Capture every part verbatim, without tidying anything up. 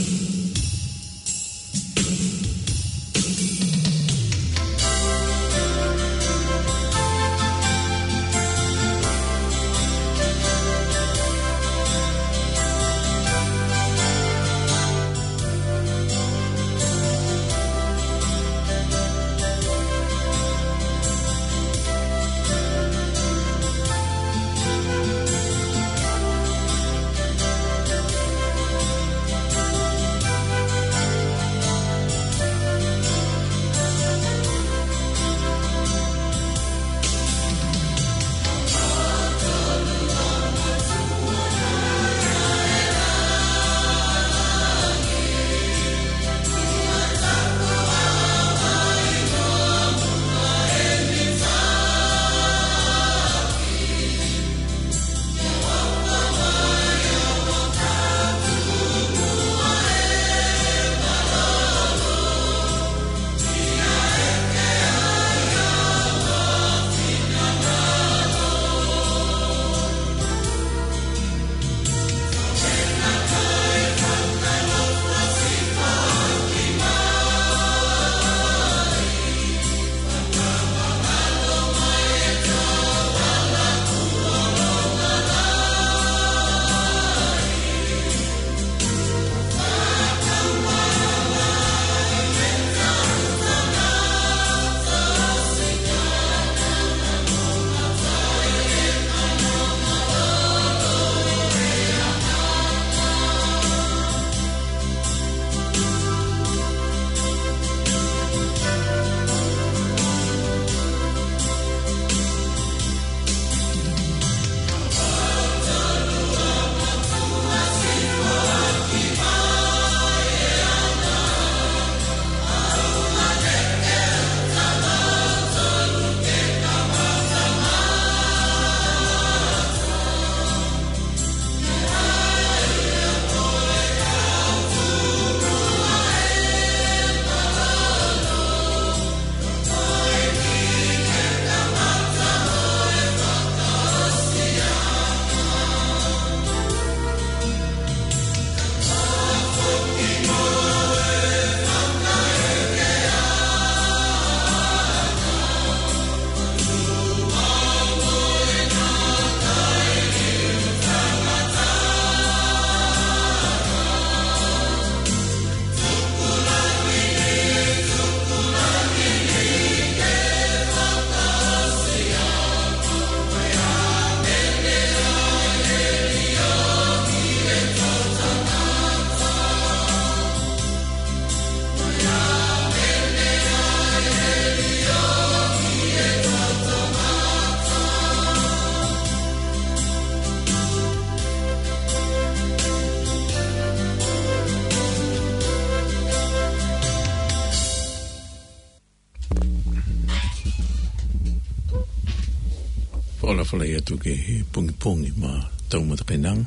Ola fala ia tu ke he pungi pungi ma tau mata kainang.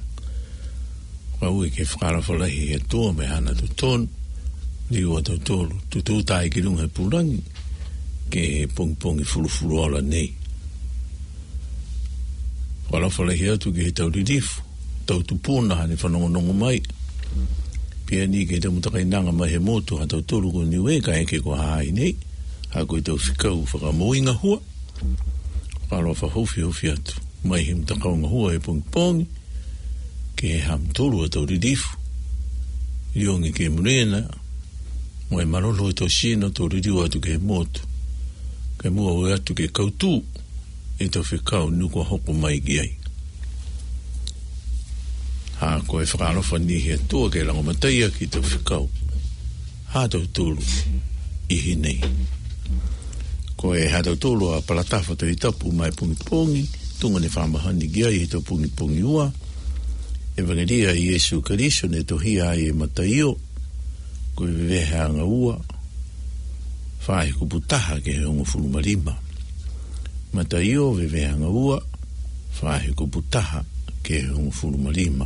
Wau ke whakara fala he toa me hana tu ton. Ni ua tau tolu. Tu tu tai ki runga purangi. Ke he pungi pungi fulu fulu ola nei. Ola fala ia tu ke he tau ridifu. Tau tu puna hane whanongo nongo mai. Pia ni ke tau mata kainanga mai he motu ha tau tolu ko niwe ka eke ko haai nei. Ha koe tau whikau whakamoinga hua. Whalo whahofi hofi atu. Mai him takaunga hua e pongi pongi. Ke he ham tolu a tau ridifu. Iongi ke murena. Moe marolo e tau sina tau ridiu atu ke he motu. Ke mua ue atu ke kautu. E tau whikau nuko hoko mai ki ai. Ha koe whakalofa ni he atua ke lango mataia ki tau whikau. Ha tau tolu. Ihi nei. Ko e hata tolo a palatafa te itapu mai pungi pungi, tunga ne whamahani gia i to pungi pungi ua, evangelia i Yesu Kariso ne to hia ai e mataio, ko e vehe anga ua, whae kuputaha ke he ongo fuluma lima. Mataio vehe anga ua, whae kuputaha ke he ongo fuluma lima.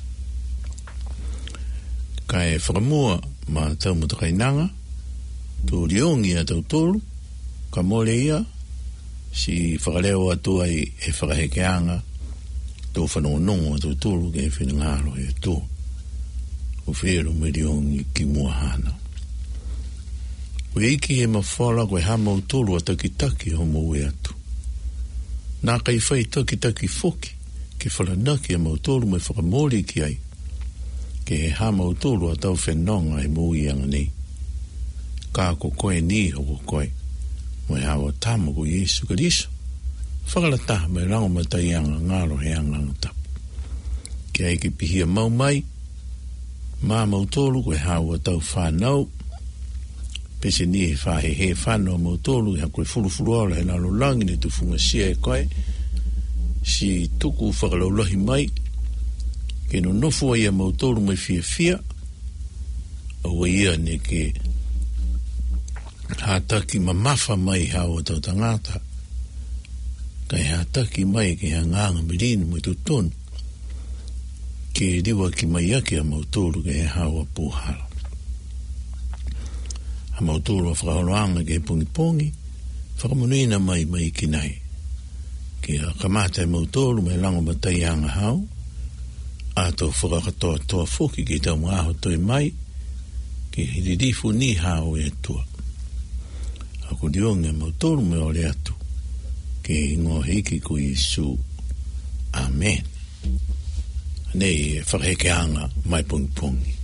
Ka e whakamua ma tau mutakainanga, to riongi a tau tolo, ka mole ia, si whakaleo atu ai e whakahekeanga, tō whanongonongo atu tōru ke e whenangaro e tō. o whero meriongi ki muahana. O eiki he mawhala koe ha mautolu a takitaki ho moe atu. Nā kai whai takitaki foki, ke whalanaki a mautolu me whakamori ki ai, ke he ha mautolu a tau whenonga e mui anga nei. Ka ko koe ni hoko koe, mo e hawa tama ko Yesu Kariso. Whakalata me rango matai anga ngaro he anga tapu. Ke ai ki pihia mau mai, mā mautolu koe hawa tau whanau, pese ni he whahe he whanau mautolu, ha koe furufuru ala he nalo langi ne tu funga sia e koe, si tuku whakalaulohi mai, ke no nofua ia mautolu mai fia fia, awa ia ne ke hātaki mamafa mai hawa tau tangata, kai hātaki mai ke hanganga mirini mai tutonu, ke riwa ki mai ake a mautolu ke he hawa puhala. A mautolu a whakaroanga ke pongi pongi, whakamunuina mai mai ki nei. Ke a kamata e mautolu me lango matai anga hau, a tau whakakatoa toa foki ki tau ngaho toi mai, ke hiririfu ni hau e tua. A kurionga mautolu me ole atu, ke ingo hiki ko Yesu. Amen. Nei whakekeanga mai pongi pongi.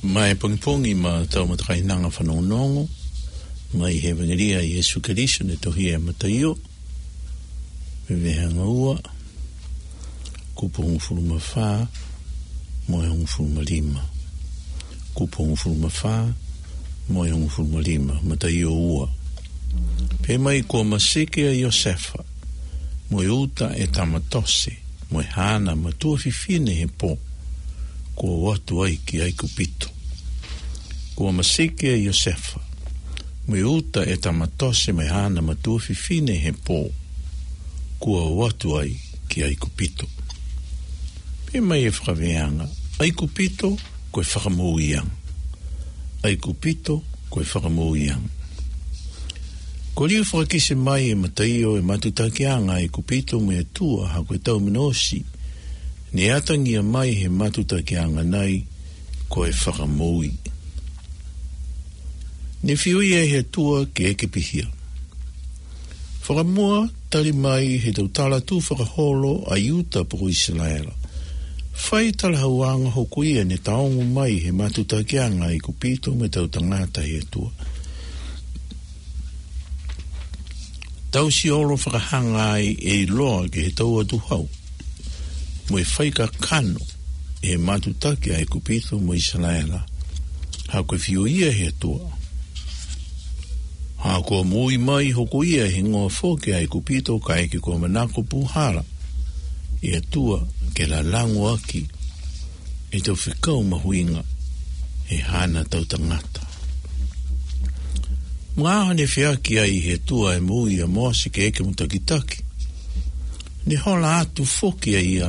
mai pongi ma tau matakai nanga whanongonongo, mai he wangaria Yesu Keriso ne tohi e mataio, me vehanga ua, kupo ngufuruma wha, moe ngufuruma lima. Kupo ngufuruma wha, moe ngufuruma lima, mataio ua. Pe mai kua maseke a Iosefa, moe uta e tamatose, moe hana matua fifine he po, kua watu ai ki ai kupito. Kua maseke a Iosefa, moe uta e tamatose, moe hana matua fifine he po, kua watu ai ki ai kupito. Pe mai e whakaweanga, ai kupito koe whakamou iang. Ai kupito koe whakamou iang. Ko liu whakakise mai e mataio e matutakianga ai kupito me atua ha koe tau minosi, ne atangia mai he matutakianga nei koe whakamoui. Ne whiui e he atua ke eke pihia. Whakamua tali mai he tau tala tu whakaholo a iuta poko Israela. Whai tala hauanga hoku ia ne taongu mai he matutakianga ai kupito me tau tangata he atua. Tau si oro whakahanga ai e loa ke he tau atu hau. Mo e whaika kano e matutaki ai kupito mo Israela. Ha koe whio ia he atua. Ha koe mui mai hoko ia he ngoa whoke ai kupito ka eke koe manako puhara. E atua ke la langu aki e tau whikau mahuinga e hana tau tangata. Mga ne whiaki ai he tua e mui a moase ke eke mutakitaki. Ne hola atu whoki a ia.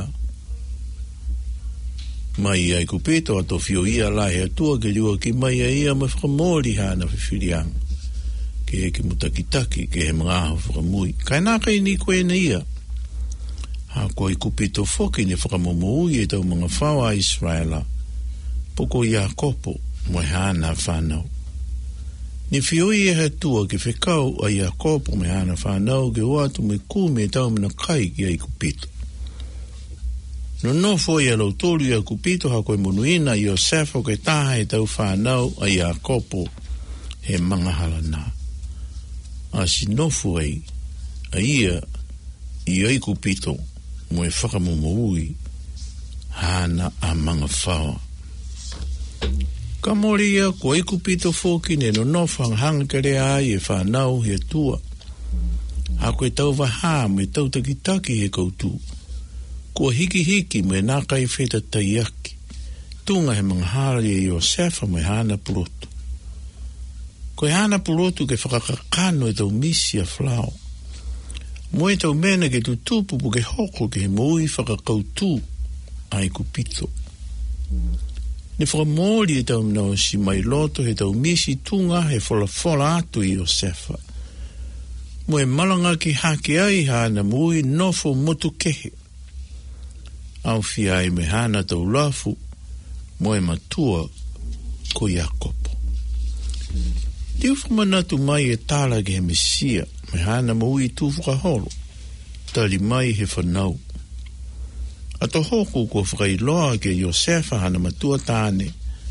Mai ai kupito ato whio ia la he atua ke liua ki mai a ia ma whakamori hana whiwhirianga. Ke eke mutakitaki ke he mga aho whakamui. Kai naka i ni koe na ia. Ha koe i kupito whoki ne whakamomoui e tau mga whawa Israela. Poko ia kopo mo hana whanau. Ni whioi e hatua ke whekau a ia kopo me hana whanau ke watu me kume e tau mina kai ki ai kupito. No no foi a lautori a kupito ha koe monuina i o sefo ke taha e tau whanau a ia kopo he mga halana. A si no foi a ia i ai kupito mo e whakamumoui hana a mga whawa. Ka moria ko e kupito foki ne no nofang hanga kare ai e whanau he tua. Ha koe tau waha me tau takitaki he koutu. Ko hiki hiki me naka i wheta taiaki. Tunga he mga hara e Iosefa me hana purotu. Ko e hana purotu ke whakakakano e tau misi a flau. Mo e tau mena ke tu tupu pu ke hoko ke he moui whakakautu ai kupito. Ne whakamori e tau mnau si mai loto he tau misi tunga he whala whala atu i Iosefa. Mo e malanga ki hake ai hana mui nofo motu kehe. Au fi ai me hana tau lafu, mo e matua ko Iakopo. Tiu whamanatu mai e tala ke he Mesia, me hana mui tu whakaholo, tali mai he whanau. Ato hoku ko whakailoa ke Iosefa hana matua tāne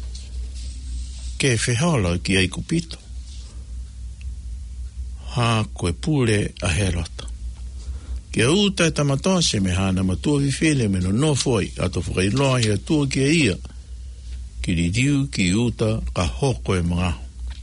ke whehala ki ai kupito. Ha koe pule a herata. Ke uta e tamatose me hana matua vifele me no no foi ato whakailoa he atua ki a ia ki ridiu ki uta ka hoko e mga.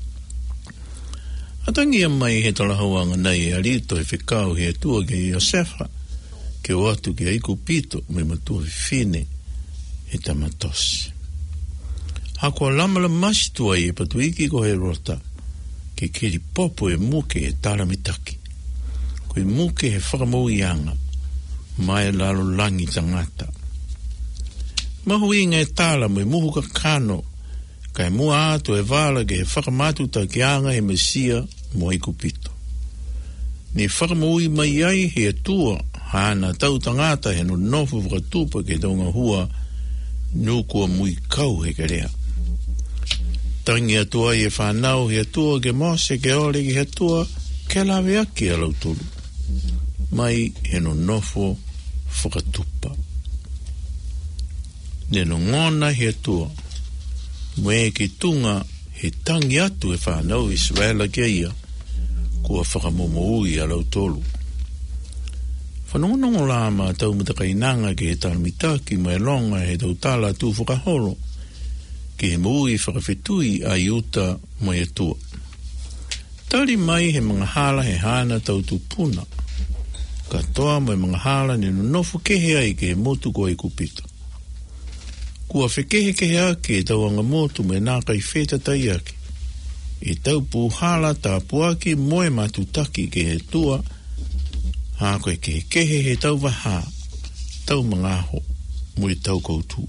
Atangia mai he talahauanga nei e arito e whikau he atua ki Iosefa ke watu ki aiku pito me matua fine e tamatose. Hako lamala masitua i e patuiki ko he rota ke kiri popo e muke e taramitaki. Ko e muke he whakamau ianga mai lalo langi tangata. Mahu inga e tala me muhu ka kano ka e mua ato e vala ke he whakamatu ta ki anga he Mesia mo aiku pito. Ni whakamau i mai ai he atua hana tau tangata he no nofu whakatupa ke taunga hua nukua mui kau he karea. Tangi atua i e whanau he atua ke mose ke ole ki he atua ke lawe aki a lautulu. Mai he no nofu whakatupa. Ne no ngona he atua Moe ke tunga he tangi atu e whanau Israela kia ia, kua whakamomo ui a lau tolu. Whanongonongo la ma tau matakainanga ke he talmitaki mai longa he tau tala tu whakaholo, ke he moui whakawhetui a iuta mai atua. Tari mai he mga hala he hana tau tupuna, katoa mai mga hala ni nofu kehe ai ke he motu ko i kupita. Kua whekehe kehe ake e tau anga motu me naka i wheta tai ake. E tau puhala ta puaki moe matutaki ke he tua, ha koe ke kehe he tau waha, tau mangaho, mui tau koutu.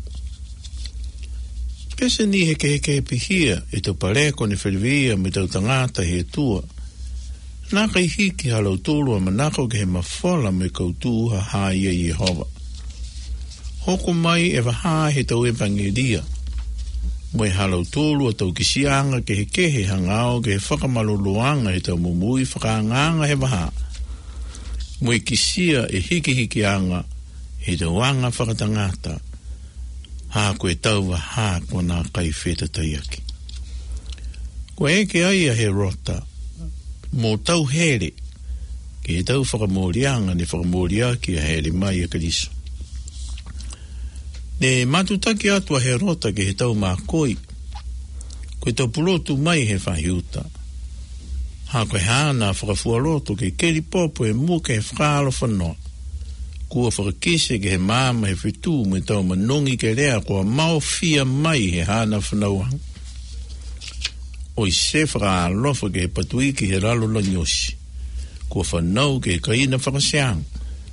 Pese ni he kehe kehe pihia e tau pareko ni wheriwia me tau tangata he tua, naka i hiki halau tolu a manako ke he mawhala me koutu ha haia i Jehova. Hoko mai e waha he tau evangelia. Moe halau tolu a tau kisianga ke he kehe hangao ke he whakamaloloanga he tau mumui whakaanganga he waha. Moe kisia e hiki hiki anga he tau anga whakatangata. Ha koe tau waha kona kai wheta taiaki. Koe eke aia he rota. Mo tau here ke he tau whakamorianga ni whakamoriaki a here mai a kariso. Ne matutaki atua he rota ke he tau mākoi. Koe tau pulotu mai he whahiuta. Ha koe hana whakafuaroto ke keri popo e mua ke he whakalo whanoa. Kua whakakise ke he māma he whitu me tau manongi ke rea kua mau fia mai he hana whanauang. O i se whakaalofa ke he patuiki he ralo la nyosi. Kua whanau ke he kaina whakaseang.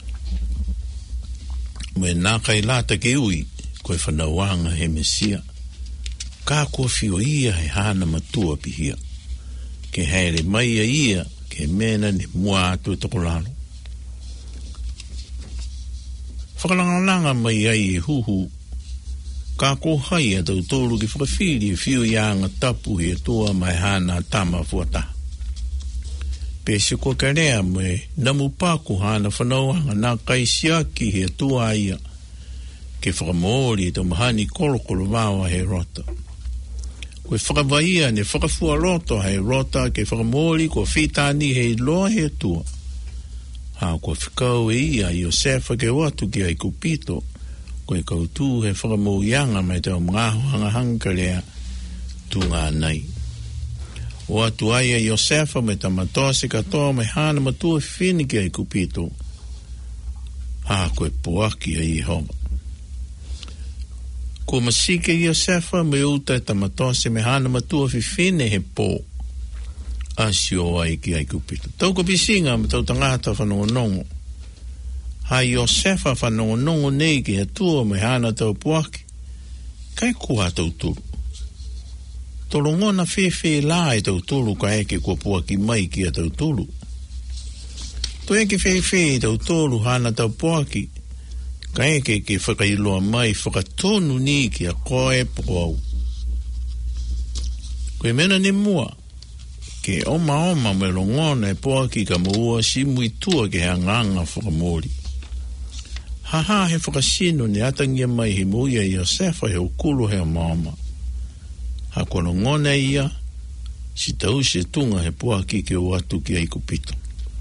Me nā kai lata ke ui. Koe whanauanga he mesia. Ka kua fio ia he hana matua pihia. Ke haere mai a ia, ke mena ni mua atu e tokolalo. Whakalangalanga mai ai e huhu. Ka ko hai a tau tolu ki whakawhiri e fio ianga tapu he toa mai hana tama fuata. Pese kua karea me namu paku hana whanauanga nā kaisiaki he toa ia. Ke whakamori tau mahani kolokolo wawa he rota. Koe whakawahia ne whakafua roto he rota ke whakamori ko whitani he loa he tua. Ha koe whikau e ia i o sefa ke watu ki ai kupito. Koe kautu he whakamorianga mai tau mngaho hanga hangkarea tu ngā nei. O atu aia i o sefa me ta matose katoa me hana matua whini ki ai kupito. Ha koe puaki ai Jehova. Ko masike i o sefa me uta e tamatose me hana matua whiwhine he pō. Asio ai ki ai kupito. Tau ko pisinga me tau tangata whanongonongo. Hai o sefa whanongonongo nei ki he tua me hana tau puaki. Kai kua tau turu. Tolongona whewhe la e tau turu ka eke kua puaki mai ki a tau turu. To eke whewhe tau turu hana tau puaki. Ka eke ke whakailoa mai whakatonu ni ki a koe poau. Koe mena ni mua, ke oma oma me longona e poa ki ka mua si mui tua ke hanganga whakamori. Haha he whakasino ni atangia mai he muia i a sefa he ukulu he maama. Ha kono ngona ia, si tau se tunga he poa ki ke watu ki ai kupito.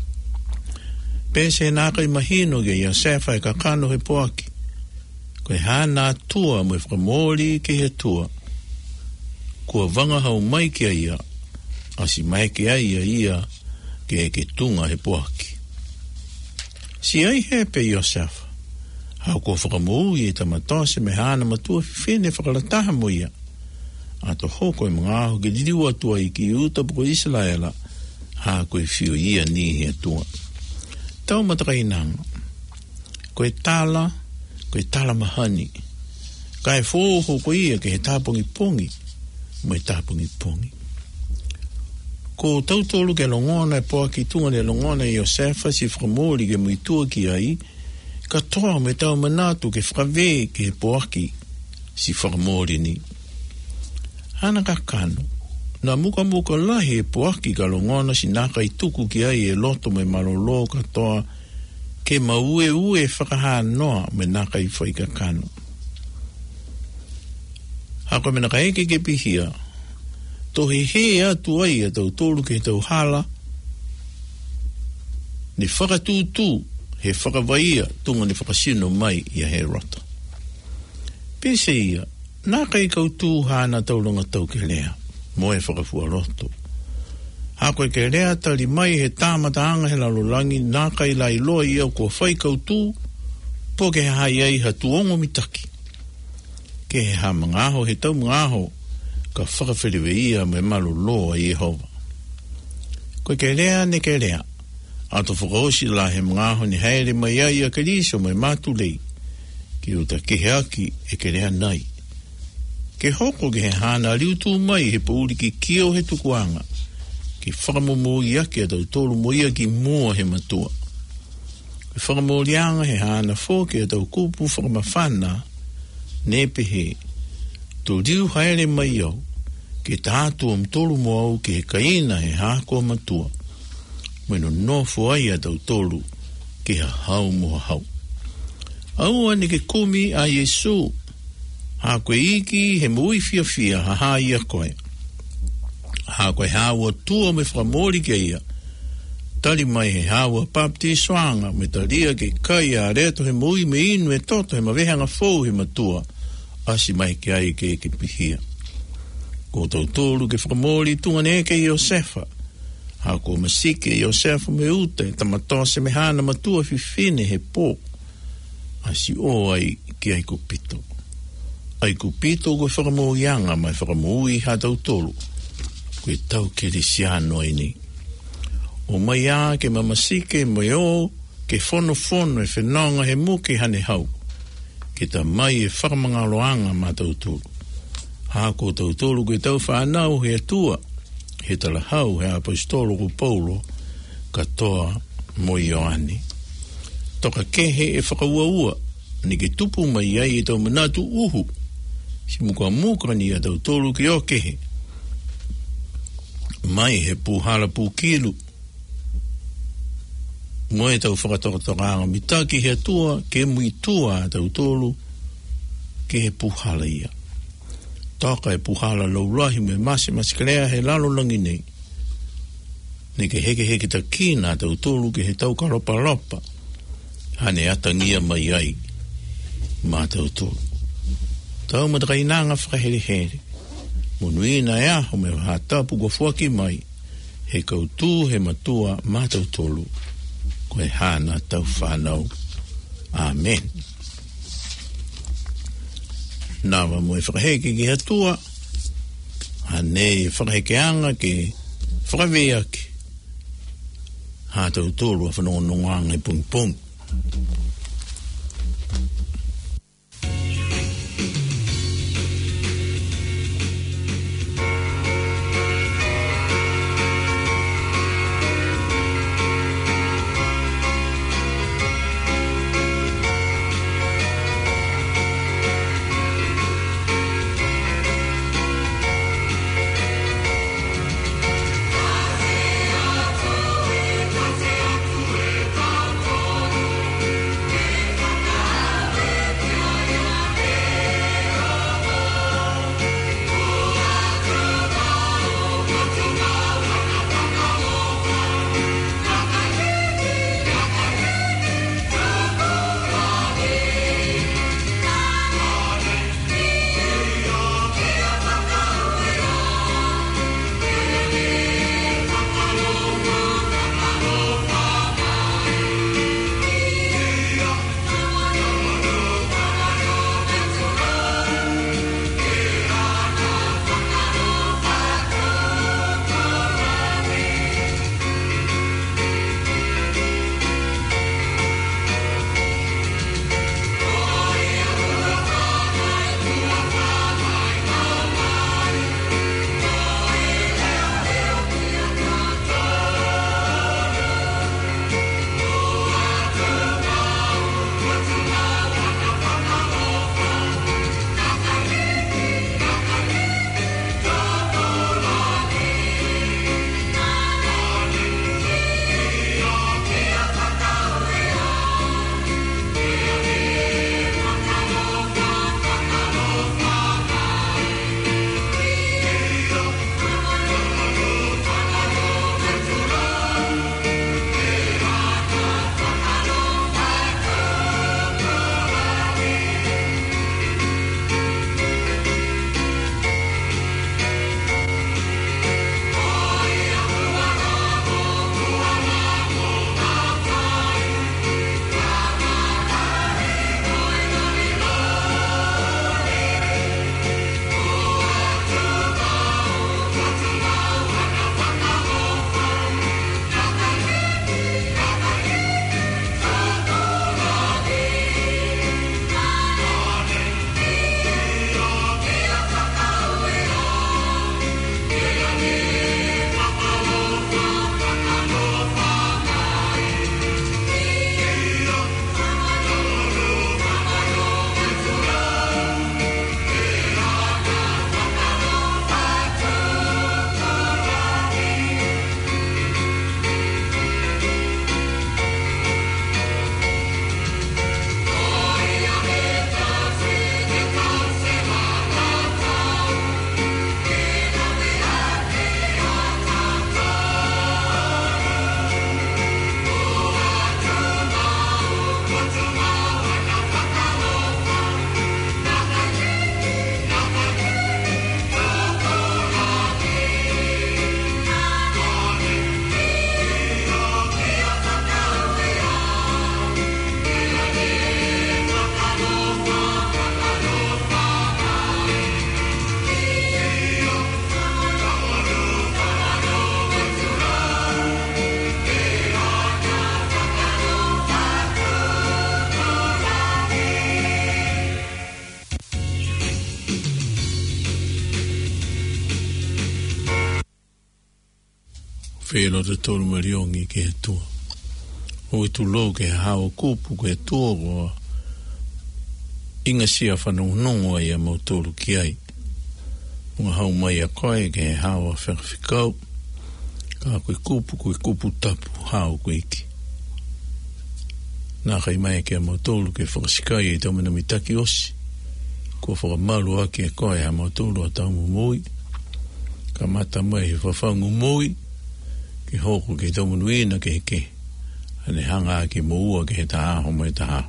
Pese nā kai mahino ke ia sefa e kakano he poaki. Koe hana tua me whakamori ke he tua. Kua vanga hau mai ke ia, asi mai ke ia ia ke e ke tunga he poaki. Si ai hepe Iosefa, hau kua whakamori e tamatose me hana matua whiwhene whakalataha mo ia. Ato hoko e mga aho ke diriwa tua i ki uta puko Israela, ha koe whio ia ni he tua. Tau matakai nanga. Koe tala, koe tala mahani. Kai fōho ko ia ke he tāpongi pongi, mo he tāpongi pongi. Ko tautolu ke longona e poa ki tunga le longona i Iosefa si whakamori ke muitua ki ai, ka toa me tau manatu ke whakawe ke he poaki si whakamori ni. Hana ka kano. Na muka muka lahi e poaki ka longona si naka i tuku ki ai e loto me malolo ka toa ke maue ue whakaha noa me naka i whaika kano. Hako mena ka eke ke pihia. To he he atu ai a tau tolu ke tau hala. Ni whakatūtū he whakavaia tunga ni whakasino mai i a he rata. Pese ia, nā kai kautū hāna tauranga tau ke lea, mo e whakafua roto. Hako ke lea tali mai he tāmataanga he lalolangi, nā kai lai loa ia kua whai kautū, po ke he hai ai ha tuongo mitaki. Ke he ha mangaho, he tau mangaho, ka whakawhiriwe ia me malu loa i Yehova. Koe ke lea ne ke lea, ato whakaosi la he mangaho ni haere mai ai a kariso mai mātu lei, ki uta ke he aki e ke lea nai. Ke hoko ke he hana riutu mai he pauri ki kio he tukuanga, ki whakamomo i aki a tau tolu mo ia ki mua he matua. Ke whakamorianga he hana fōke a tau kupu whakamawhana, nepehe, tō riu haere mai au, ke tātu am tolu mo au ke he kaina he hako matua. Mweno nofo ai a tau tolu ke ha hau mo hau. Au ane ke kumi a Yesu, ha koe iki he mui fia fia ha ha ia koe. Ha koe hawa tua me whamori ke ia. Tali mai he hawa papti swanga me talia ke kai a reto he mui me inu e toto he mawehanga fōu he matua. Asi mai ke ai ke ke pihia. Ko tau tolu ke whamori tunga ne ke Iosefa. Ha ko masike Iosefa me ute tamatose me hana matua fifine he pō. Asi o ai ki ai kupito. Ai kupito ko whakamōianga mai whakamōi ha tau tolu. Koe tau kerisiano ai ni. O mai a ke mamasike mai o ke fono fono e whenonga he muke hane hau. Ke ta mai e whakamangaloanga ma tau tolu. Ha ko tau tolu koe tau whanau he atua. He tala hau he apostolo ko Paulo katoa mo Ioani. Toka kehe e whakaua-ua, ni ke tupu mai ai e tau manatu uhu, si muka muka ni a tau tolu ki o kehe. Mai he puhala pukilu, mo e tau whakatoka mitaki he atua, ke mui tua a tau tolu, ke he puhala ia. Toka e puhala laulahi me masi masikarea he lalo langi nei. Ni ke heke heke ta kina a tau tolu ke he tau karopa lopa, hane atangia mai ai ma tau tolu. Tau matakainanga whakahere here. Munuina ea ho me hatapu kwa fuaki mai. He kautu he matua ma tau tolu. Koe hana tau whanau. Amen. Nawa mo e whakaheke ki hatua. Hane e whakahekeanga ke whakaweake. Ha tau tolu a whanonongang e pung pung. Thank you. Whelo te tolu mariongi ke he tua. O e tu lo ke he hao kupu ke he tua o inga sia whanongonongo ai a mau tolu ki ai. Mga hau mai a koe ke he hao a whakawhikau. Ka koe kupu koe kupu tapu hao koe iki. Nā kai mai ke a mau tolu ke whakasikai e tau mana mitaki osi. Ko whakamalu ake e koe a mau tolu a tau mumui. Ka mata mai he whawhangu mui. Ki hoko ke tau manuina ke heke. Ane hanga ki moua ke he taha mai taha.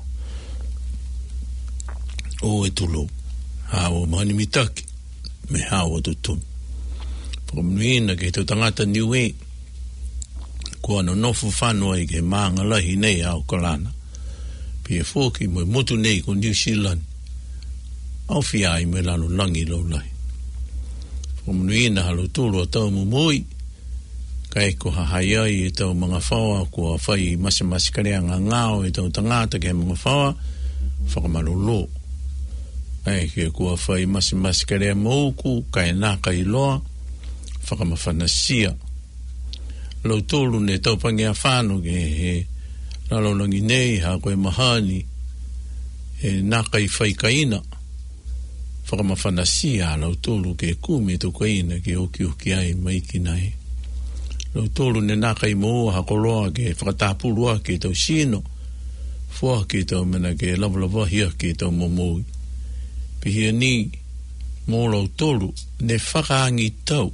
O e tulo. Hawa mani mitaki. Me hawa tutun. Paka manuina ke he tau tangata niwe. Ko ano nofu whanua i ke maanga lahi nei au kalana. Pia fōki mo motu nei ko New Zealand. Au whiai me lalo langi lau lahi. Paka manuina halo tulu a tau mumui. Kai ko hahai ai e tau mga whaua ko a whai masi masi karea ngā ngāo e tau tangata ke mga whaua whakamalolo. Ai ke ko a whai masi masi karea mauku kai nāka i loa whakamawhanasia. Lau tolu ne tau pangi a whānu ke he lalo langi nei ha koe mahani e nāka i whai kaina whakamawhanasia lau tolu ke kumi tu kaina ke oki oki ai maiki nai. Lau tolu ne naka i moa hakoloa ke whakatapurua ke tau sino. Fua ke tau mena ke lavalawahia ke tau momoi. Pihia ni mō lau tolu ne whakaangi tau.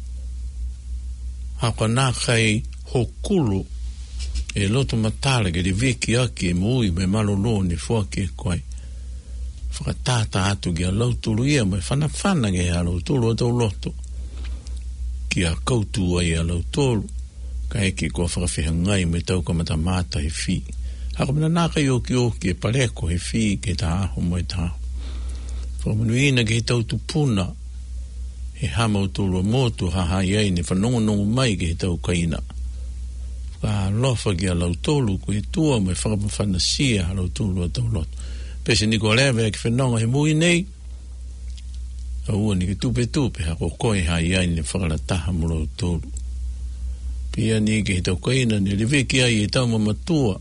Haka naka i hokulu e loto matala ke de veki aki e moi me malolo ne fua ke koe. Whakatata atu ke a lau tolu ia mai whanawhana ke a lau tolu a tau loto. Ki a koutu ai a lau tolu, ka eke kua whakawhihangai me tau ka mata mata he whi. Haka mina naka i oki oki e pareko he whi ke ta aho mai ta aho. Whakamanuina ke he tau tupuna, he hamau tolu a motu hahai ai ne whanongonongo mai ke he tau kaina. Ka lofa ki a lau tolu ko he tua me whakamawhanasia a lau tolu a tau loto. Pese ni ko lewe ki whanonga he mui nei, Aua ni ke tupe tupe hako koe hai ai ni whakarataha muro tolu. Pia ni ke he tau kaina ni riveki ai e tau mamatua.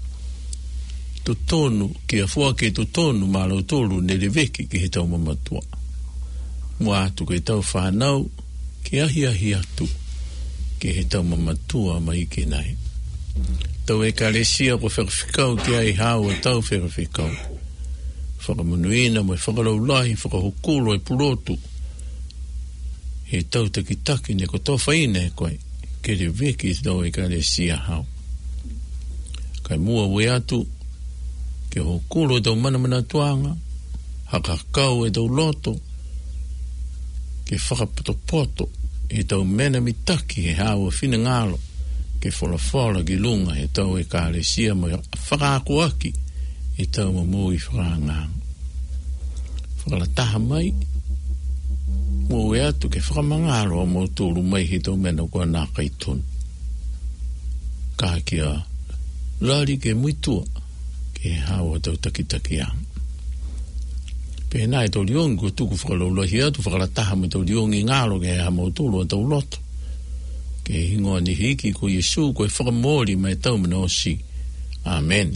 Tu tonu ki a fua ke tu tonu ma lau tolu ni riveki ki he tau mamatua. Mua atu ke tau whanau ki ahi ahi atu ki he tau mamatua ma ike nai. Tau e karesia ko whakawhikau ki ai hau e tau whakawhikau. Whakamanuina mai whakalaulahi, whakahokulu e purotu. He tau takitaki ne ko tōwhaina e koe, ke re veki tau e kare sia hau. Kai mua we atu, ke hokulu e tau manamana tuanga, hakakau e tau loto, ke whakapotopoto, e tau mena mitaki e hau a whina ngalo, ke wholawhola ki lunga e tau e kare sia mai whakakuaki, e tau mamui whakangang. Whakalataha mai, mō e atu ke whakamangaro a mō tōru mai he tau mena kua nā kaitun. Ka kia lari ke muitua, ke hawa tau takitaki ang. Pēnā e tau liongi ko tuku whakalaulahi atu, whakalataha mai tau liongi ngaro ke ha mō tōru a tau loto. Ke hingoa ni hiki ko Yesu ko e whakamori mai tau mena osi. Amen.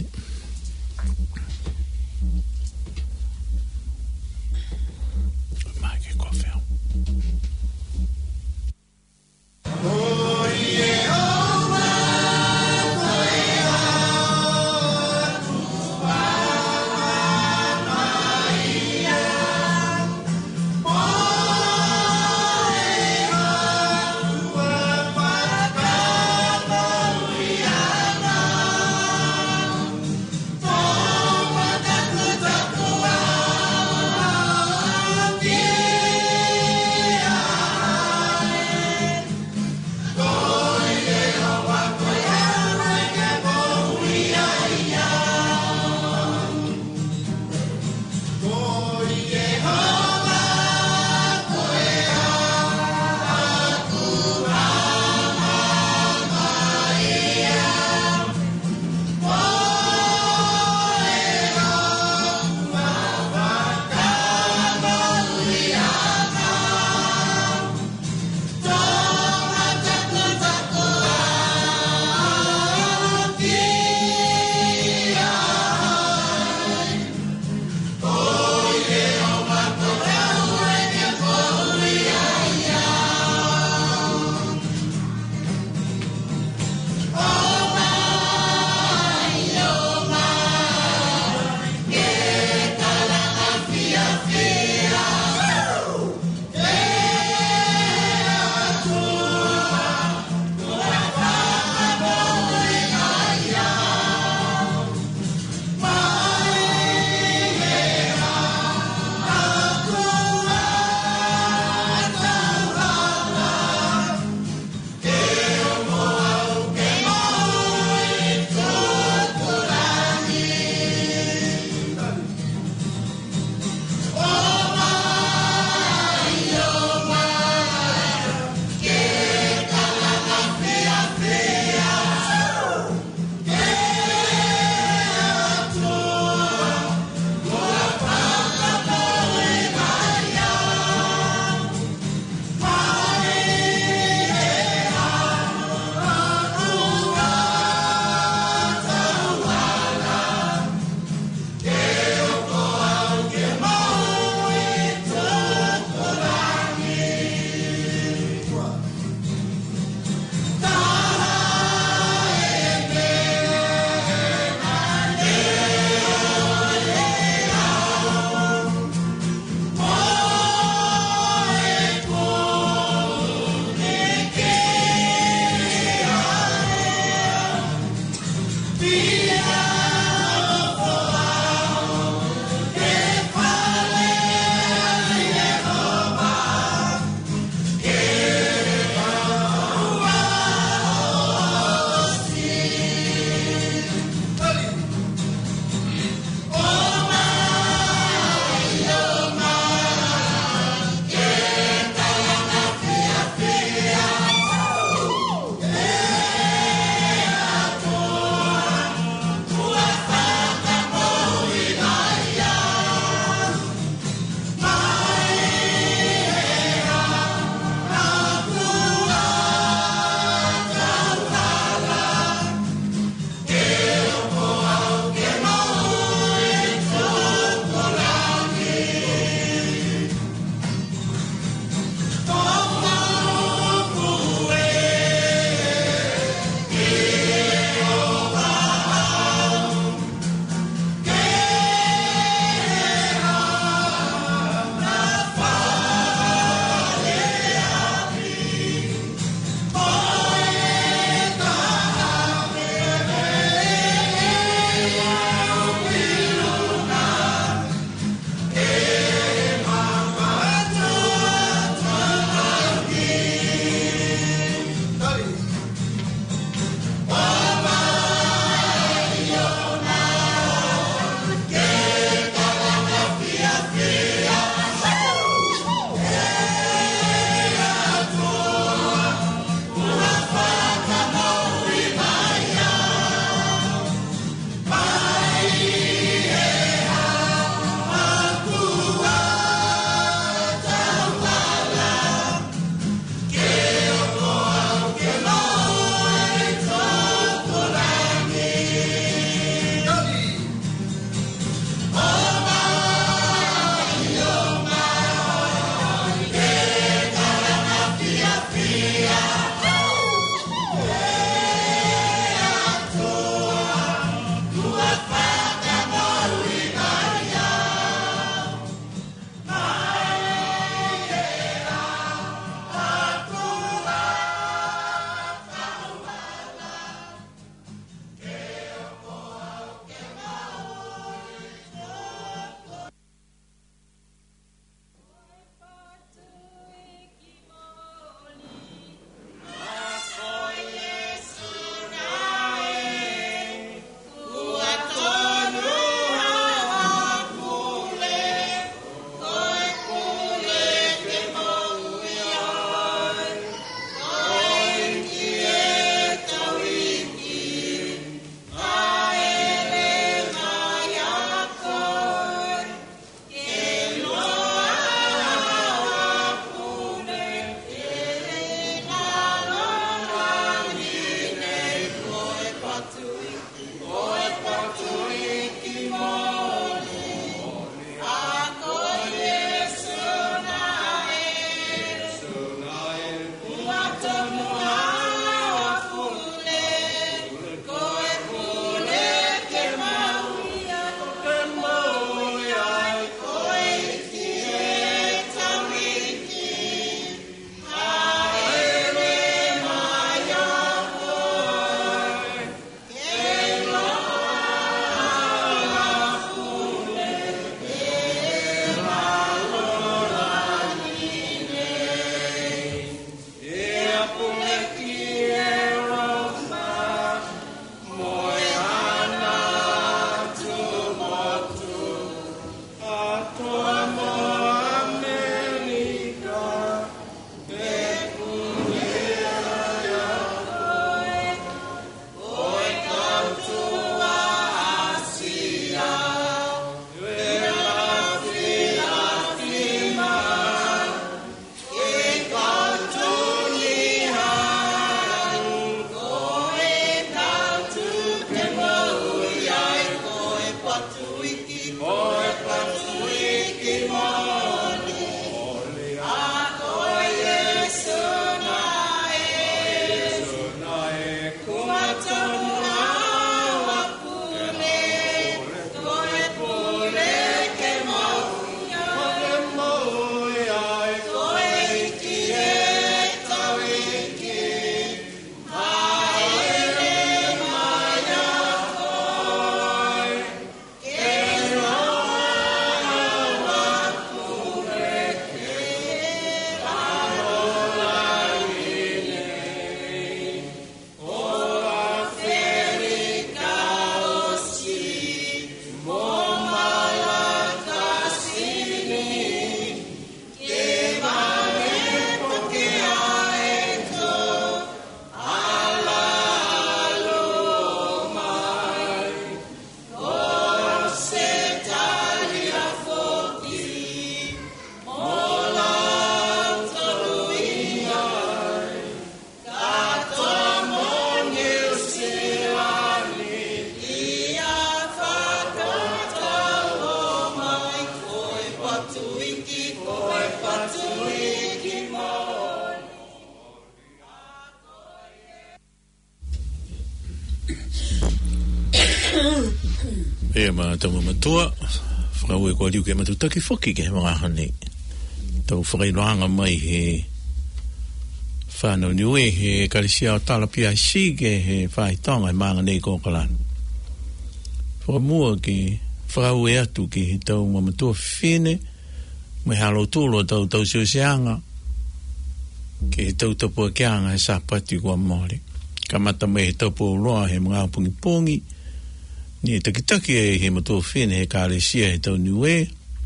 E ma tamu matua, whakau e kua riu ke matutaki whoki ke he mga hane. Tau whakailoanga mai he whanau niwe he karisia o tala pia si ke he whaitonga e maanga nei kōkalana. Whakamua ke whakau e atu ke he tau mamatua whine, mai halo tūlo tau tau siusianga, ke he tau tapua kianga he sāpati kua mōre. Kamata mai he tau pō roa he mga pungi pongi, ni takitaki e he matua whine he karisia he tau niwe,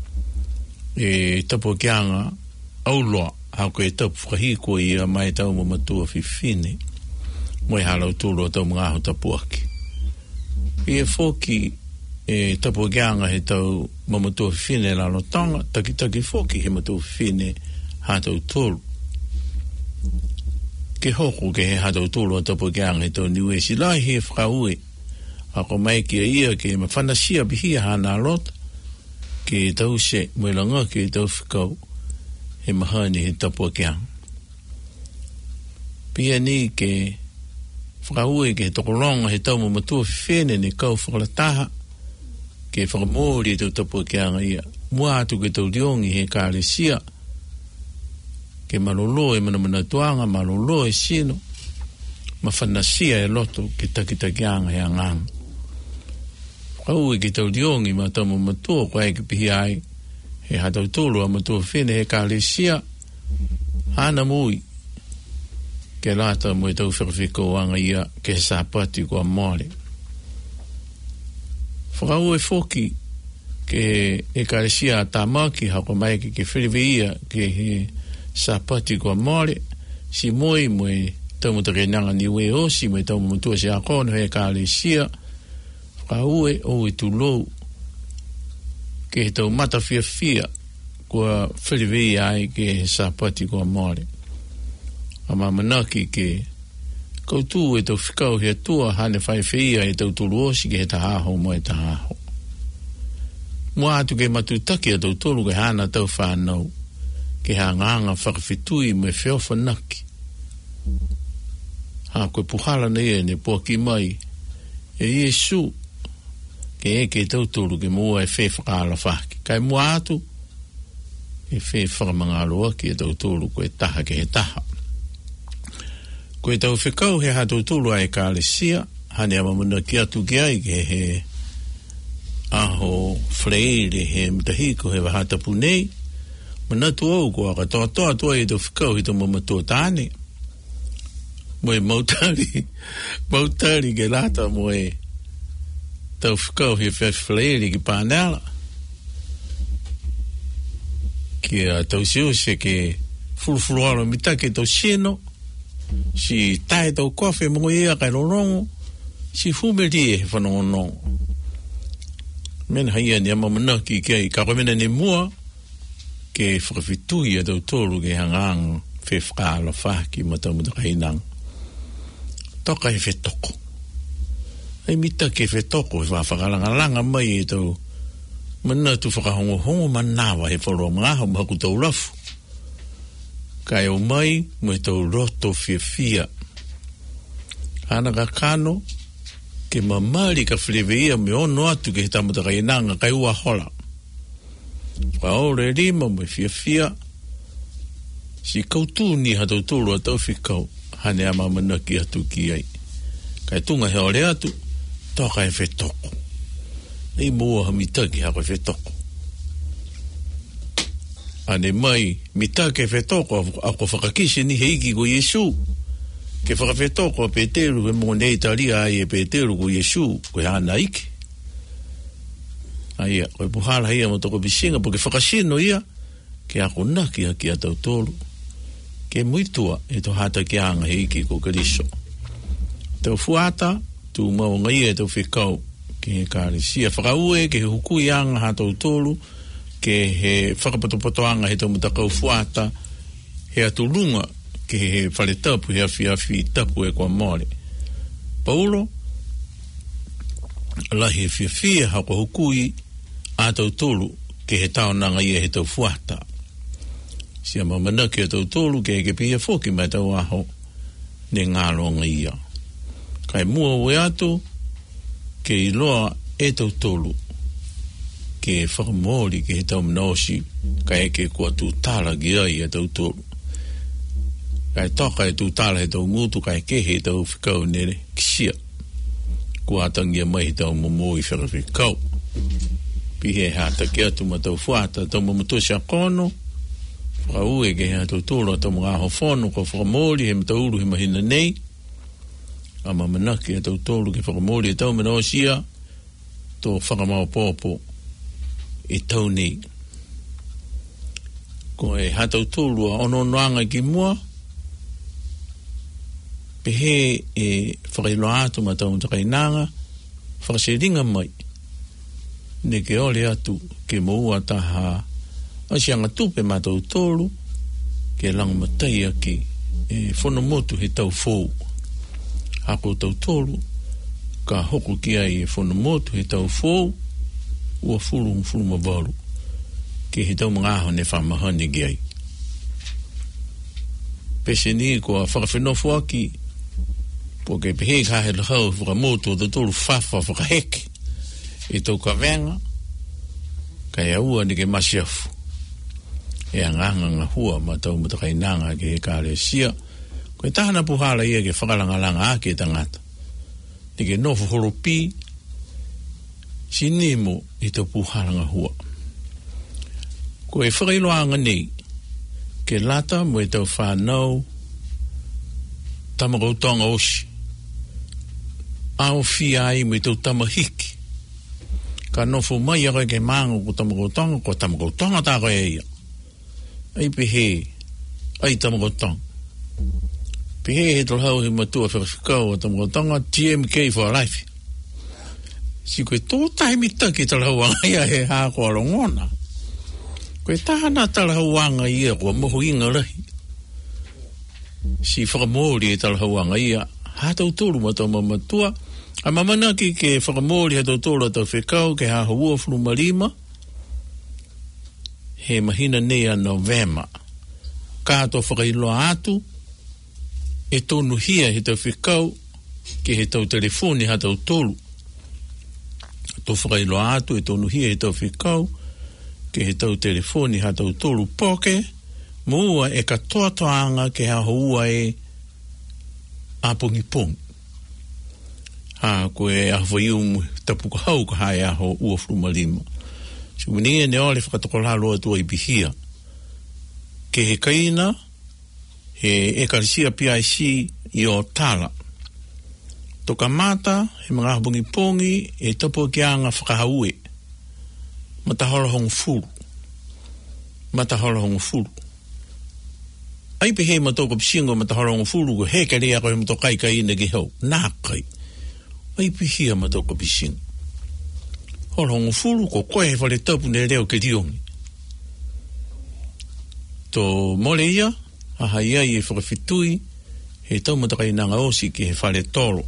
e tapu kianga auloa hako e tapu whakahiko i a mai tau mo matua whiwhine moe halau tūro tau mga aho tapu aki. I e whoki e tapu kianga he tau mo matua whiwhine lalo tanga, takitaki whoki he matua whiwhine hatau tūro. Ke hoko ke he hatau tūro tapu kianga he tau niwe si lai he whakaue, hako mai ki a ia ke ma whanasia bihia hana alota, ke tau se moelanga ke tau whikau he mahani he tapua kiang. Pia ni ke whakaue ke tokolonga he tau mamatua whiwhene ni kau whakalataha ke whakamori tau tapua kianga ia. Mua atu ke tau riongi he kāresia ke malolo e manamana tuanga, malolo e sino, ma whanasia e loto ke takitakianga he anganga. Whakaue ke tau riongi ma tau mamatua kwa e ke pihi ai he hatau tōlu a matua whine he kālesia hana mui ke lata mo e tau whakawhiko anga ia ke he sāpati kua mōre. Whakau e whoki ke e kālesia a tāmaki hako mai ke ke whiriwea ke he sāpati kua mōre si moi mo e tau mutake nanga ni ue osi mo e tau matua se akono he kālesia. Whakau e o e tūlou ke he tau mata fia fia kua whiriwei ai ke he sāpati kua mōre. A mamanaki ke koutu e tau whikau he atua hane whai whia e tau tulu osi ke he tahaho mo e tahaho. Mua atu ke matutaki a tau tolu ke hana tau whanau ke hanganga whakawhitui me whiofa naki. Ha koe puhala na ia ne puaki mai e Iesu ke e ke tau tolu ke mua e whee whakaala whaki. Kai mua atu, e whee whakamangaloa ki e tau tolu koe taha ke he taha. Koe tau whikau he ha tau tolu ai ka alesia, hane amamuna ki atu ki ai ke he aho freire he mtahiko he wahatapu nei, manatu au kua ka toa toa toa e tau whikau he tau mamatua tāne. Moe mautari, mautari ke lata moe tau whikau he whewhileiri ki pānela. Ki a tau siuse ke fulufuruaro mita ke tau sino, si tae tau kofi mo ia kai rorongo, si fumerie he whanongonongo. Mena haia ni ama manaki ki ai kakamena ni mua, ke whakawhitui a tau tolu ke hangang whewhakaala whaki ma tau mutakainang. Toka he whetoko. Ai mita ke whetoko e whakalangalanga mai e tau mana tu whakahongo hongo manawa he wharo mga mahaku tau lafu. Kai o mai mo e tau roto fia fia. Hana ka kano ke mamari ka whileweia me ono atu ke he tamata kai nanga kai ua hola. Ka ore rima mo e fia fia si kautu ni hatau tolu a tau whikau hane ama mana ki atu ki ai. Kai tunga he ore atu toka e whetoko. Nei mua ha mitaki hako e whetoko. Ane mai, mitaki e whetoko ako whakakisi ni heiki ko Iesu. Ke whakawhetoko a Peteru e mo nei taria ai e Peteru ko Iesu ko e hana iki. Aia, ko e puhala hia mo toko bisinga po ke whakasino ia ke ako naki haki a tau tolu. Ke muitua e to hata ki anga heiki ko Kariso. Tau fuata, tu mau ngai e tau whikau ke he kāresia whakaue, ke he hukui anga hatau tolu, ke he whakapatopotoanga he tau mutakau fuata, he atulunga ke he whare tapu, he awhi awhi tapu e kua mōre. Paulo, lahi e whia whia hako hukui atau tolu ke he taonanga ia he tau fuata. Sia mamanaki e tau tolu ke he ke pia whoki mai tau aho ne ngāronga ia. Kai mua ue atu ke iloa e tau tolu ke whakamori ke he tau mnaosi ka eke kua tu tala ki ai e tau tōru. Ka e toka e tu tala he tau ngutu ka eke he tau whikau nere kisia. Kua atangia mai he tau momo i whakawhikau. Pihe hata ke atu ma tau whata tau mamutosi a kono. Whakaue ke he tau tōru a tau mga aho whono ko whakamori he mta uru he mahina nei. Ama manaki e tau tōru ke whakamori e tau mnaosia tō whakamau pōpō e tau nei. Ko e hatau tōru a ono noanga ki mua, pe he e whakailo atu ma tau mtakainanga, whakaseringa mai. Ne ke ole atu ke moua taha asianga tupe ma tau tōru, ke lang matai aki e whonomotu he tau fōu. Hako tau tōru, ka hoko ki ai e whonomotu he tau fōu, ua furu mfuru mawaru ke he tau mga aho ne whamahane ki ai. Pese ni kua whakawhenofu aki po ke pehe ka he lahau whakamotu o tatoru whawha whakaheke e tau ka venga ka e aua ni ke masiafu e anganga ngā hua ma tau matakainanga ke he kāre sia koe tahana puhala ia ke whakalangalanga ake tangata ni ke nofu horopi sinimo i tau puharanga hua. Ko e whakailoanga nei, ke lata mo e tau whanau tamakautonga osi. Ao fia ai mo e tau tamahiki. Ka nofo mai a koe ke maanga ko tamakautonga, ko tamakautonga tā koe eia. Ai pehe, ai tamakautonga. Pehe he tolhau he matua whakawhikau a tamakautonga, T M K for life. Si koe tō taimita ki talahauanga ia he hāko alongona. Koe tahana talahauanga ia kua moho inga rahi. Si whakamori e talahauanga ia hātau tōru ma tau mamatua. A mamanaki ke whakamori hātau tōru a tau whekau ke hāha ua furu marima. He mahina nei a Novema. Kāto whakailoa atu. E tōnu hia he tau whekau ke he tau telefoni hātau tōru. Tō whakailo atu e tōnu hia e tau whikau, ke he tau telefoni ha tau tōru poke, mua e ka toatoanga ke ha houa e apungipungi. Ha koe e aho iumu tapuka hau ka hae aho ua frumalima. Si winia ne ole whakatokolalo atua i bihia. Ke he kaina, he ekarisia P I C i o tala. Toka mata, he mga habungi pongi, e tapo ki anga whakahaue. Matahora hong furu. Matahora hong furu. Ai pe he matoko pisingo matahora hong furu, ko he karea koe matokai ka ina ki hau. Nā kai. Ai pe hea matoko pisingo. Hora hong furu, ko koe he whale tapu ne reo ke riongi. Tō mole ia, aha ia i e whakawhitui, he tau matakai nanga osi ki he whale toro.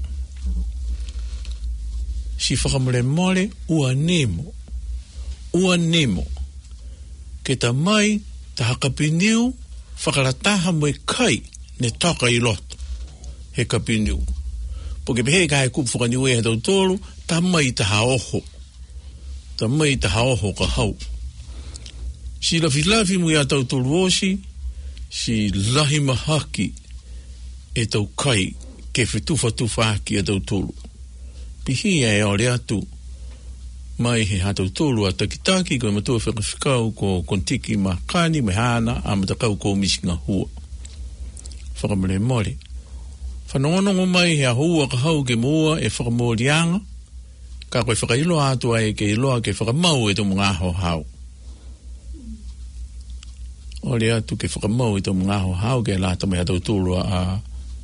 Si whakamore mole ua nemo. Ua nemo. Ke ta mai, ta hakapiniu, whakarataha mo e kai, ne toka i loto. He kapiniu. Po ke pehe ka he kupu whakaniu e he tau tōru, ta mai ta haoho. Ta mai ta haoho ka hau. Si lafi lafi mo i a tau tōru osi, si lahi mahaki e tau kai, ke whitufa tufa aki a tau tōru. Pihia e ore atu mai he hatau tōru a takitaki koe matua whakawhikau ko kontiki makani me hana a matakau ko misinga hua. Whakamare more. Whanongonongo mai he a hua ka hau ke mua e whakamorianga ka koe whakailo atu ai ke iloa ke whakamau e tō mga aho hau. Ore atu ke whakamau e tō mga aho hau ke lata mai hatau tōru a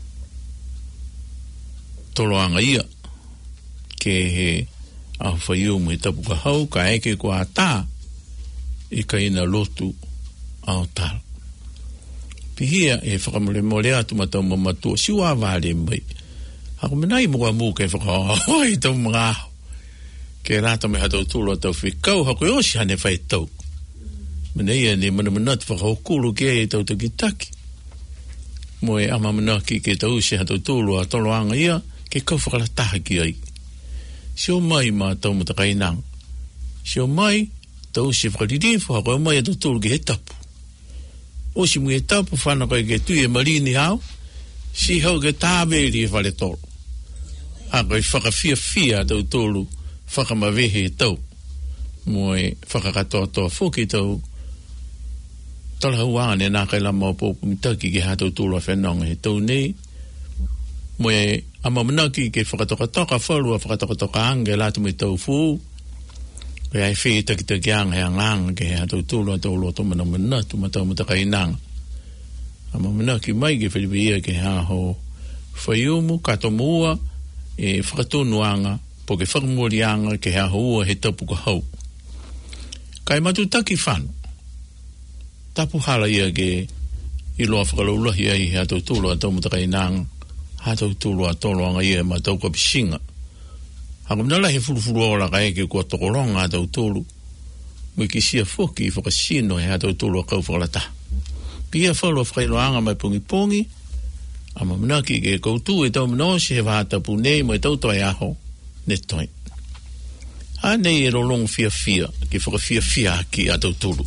toloanga ia. Ke he aho whaiu mo i tapu ka hau, ka eke kua tā, i ka ina lotu ao tala. Pihia e whakamore more atu matau mamatua, siwa vare mai. Hako menai mua mu ke whakao, i tau mga aho. Ke rata me hatau tūro atau whikau, hako e osi hane whai tau. Menei e ne mana manat whakahokuru ke e tau takitaki. Mo e ama manaki ke tau si hatau tūro a toloanga ia, ke kau whakalataha ki ai. Sio mai ma tau matakainang. Sio mai tau si whakaririfu hako mai atu tolu ke he tapu. O si mui he tapu whana koe ke tui e marini hao, si hau ke tāweri e whare tolu. Hako i whakawhia whia tau tolu whakamawehe e tau. Moe whakakatoa toa whuki tau tala hauanga ne nā kai lama o pōpu mitaki ke hātau tolu a whenonga he tau nei. Moe ama manaki ke whakatokatoka whalua whakatokatoka ange lātu me tau fū. Pe ai whi taki taki anga he anganga ke he hātau tolu a tau loa to mana mana tu matau mataka inanga. Ama manaki mai ke whiriwia ke he aho whaiumu, kato mua e whakatonu anga po ke whakamori anga ke he aho ua he tapu ka hau. Kai matu taki whanu. Tapu hala ia ke i loa whakalaulahi ai he hātau tolu a tau mataka inanga. Hātau tolu a tolo anga ia ma tau ka pisinga. Hako mnala he furufuru ola ka eke kua tokoronga hātau tolu. Mui ki sia whoki i whakasino he hātau tolu a kau whakalata. Pia whalua whakailoanga mai pungi pungi. Ama mnaki ke koutu e tau mnosi he whātapu nei mo e tau toi aho ne toi. Ha nei e rolong fia fia ki whakafia fia ki hātau tolu.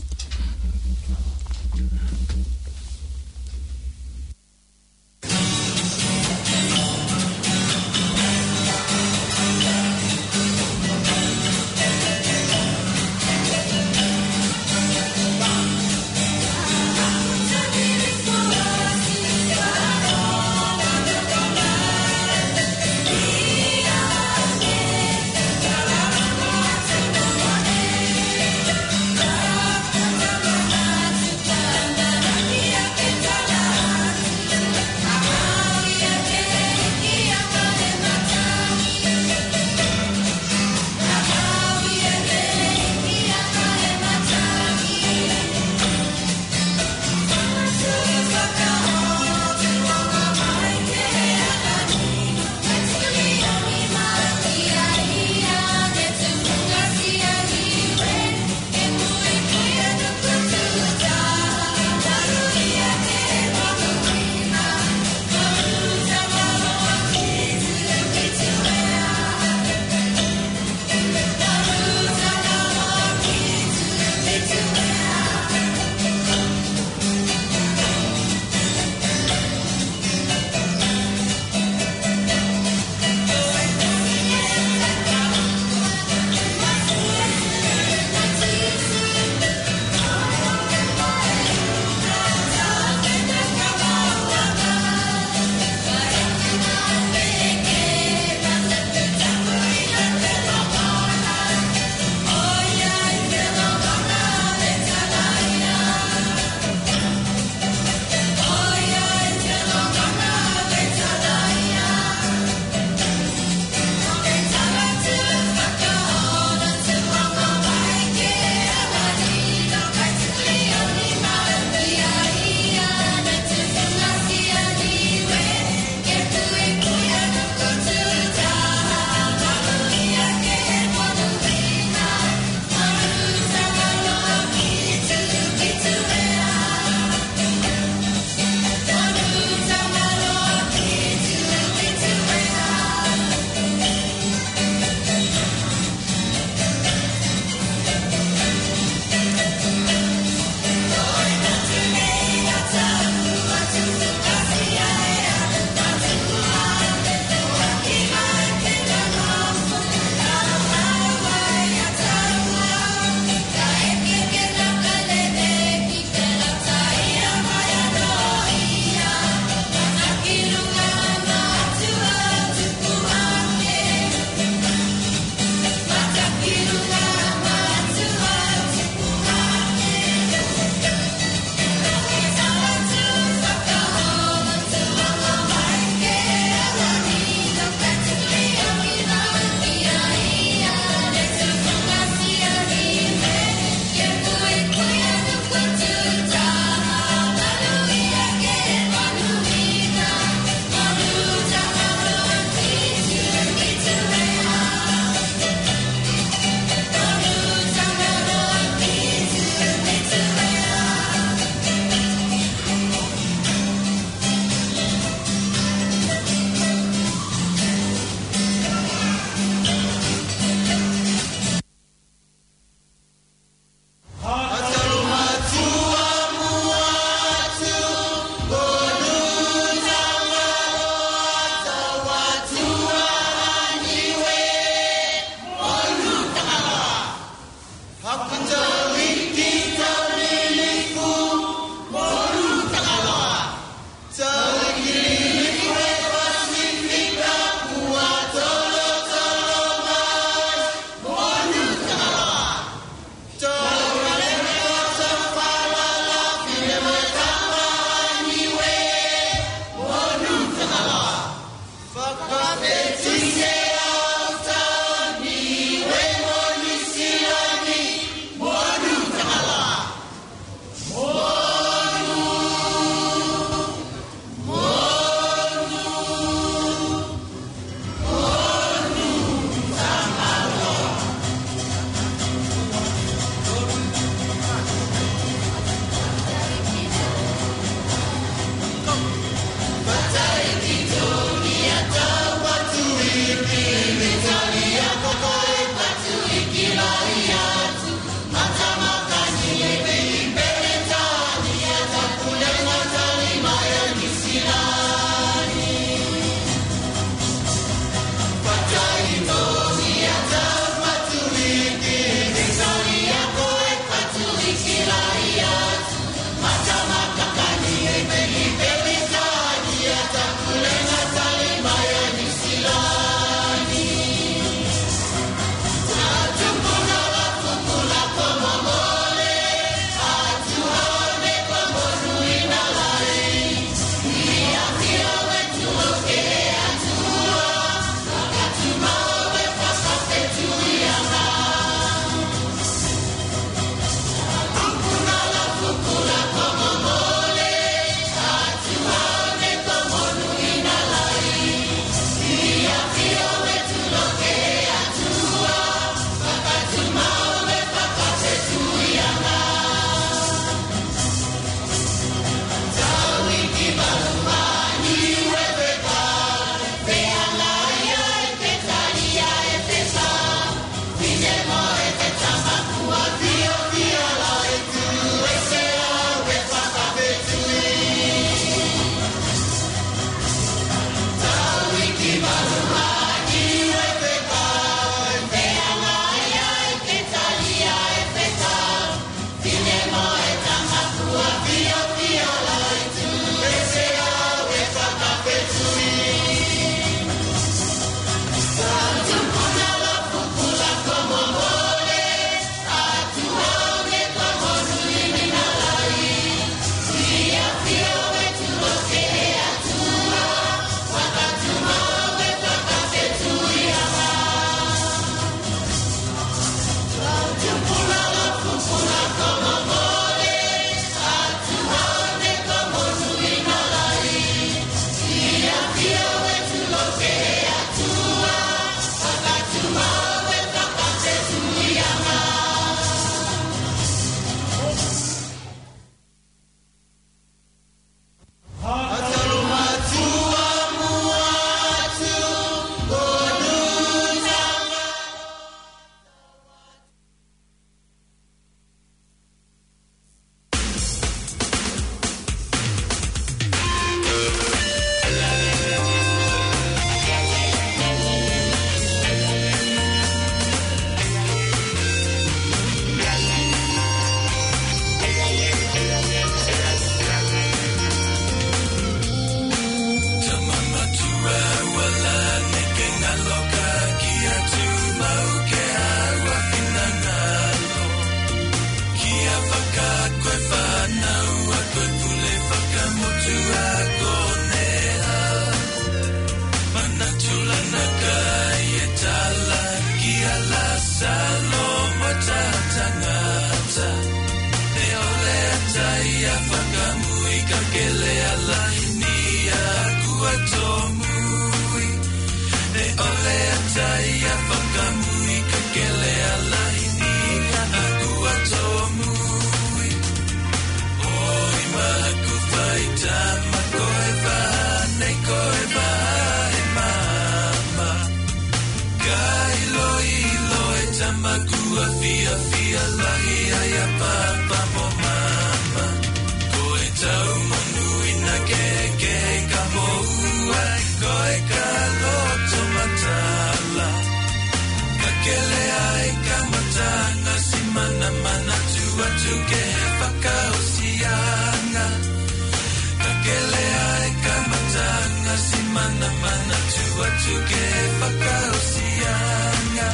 ka kele ala inia kua tomui ne ole atai a whakamui ka kele ala inia kua tomui oi maku whaita ma koe wha nei koe wha e mama kai loi loi tamakua fia fia lahi ai a papa mo mama koe tau monu ina ke ke ka moua koe ka loto matala ka kele ai ka matanga si mana mana tua tu ke whakaosianga ka kele ai ka matanga si mana mana tua tu ke whakaosianga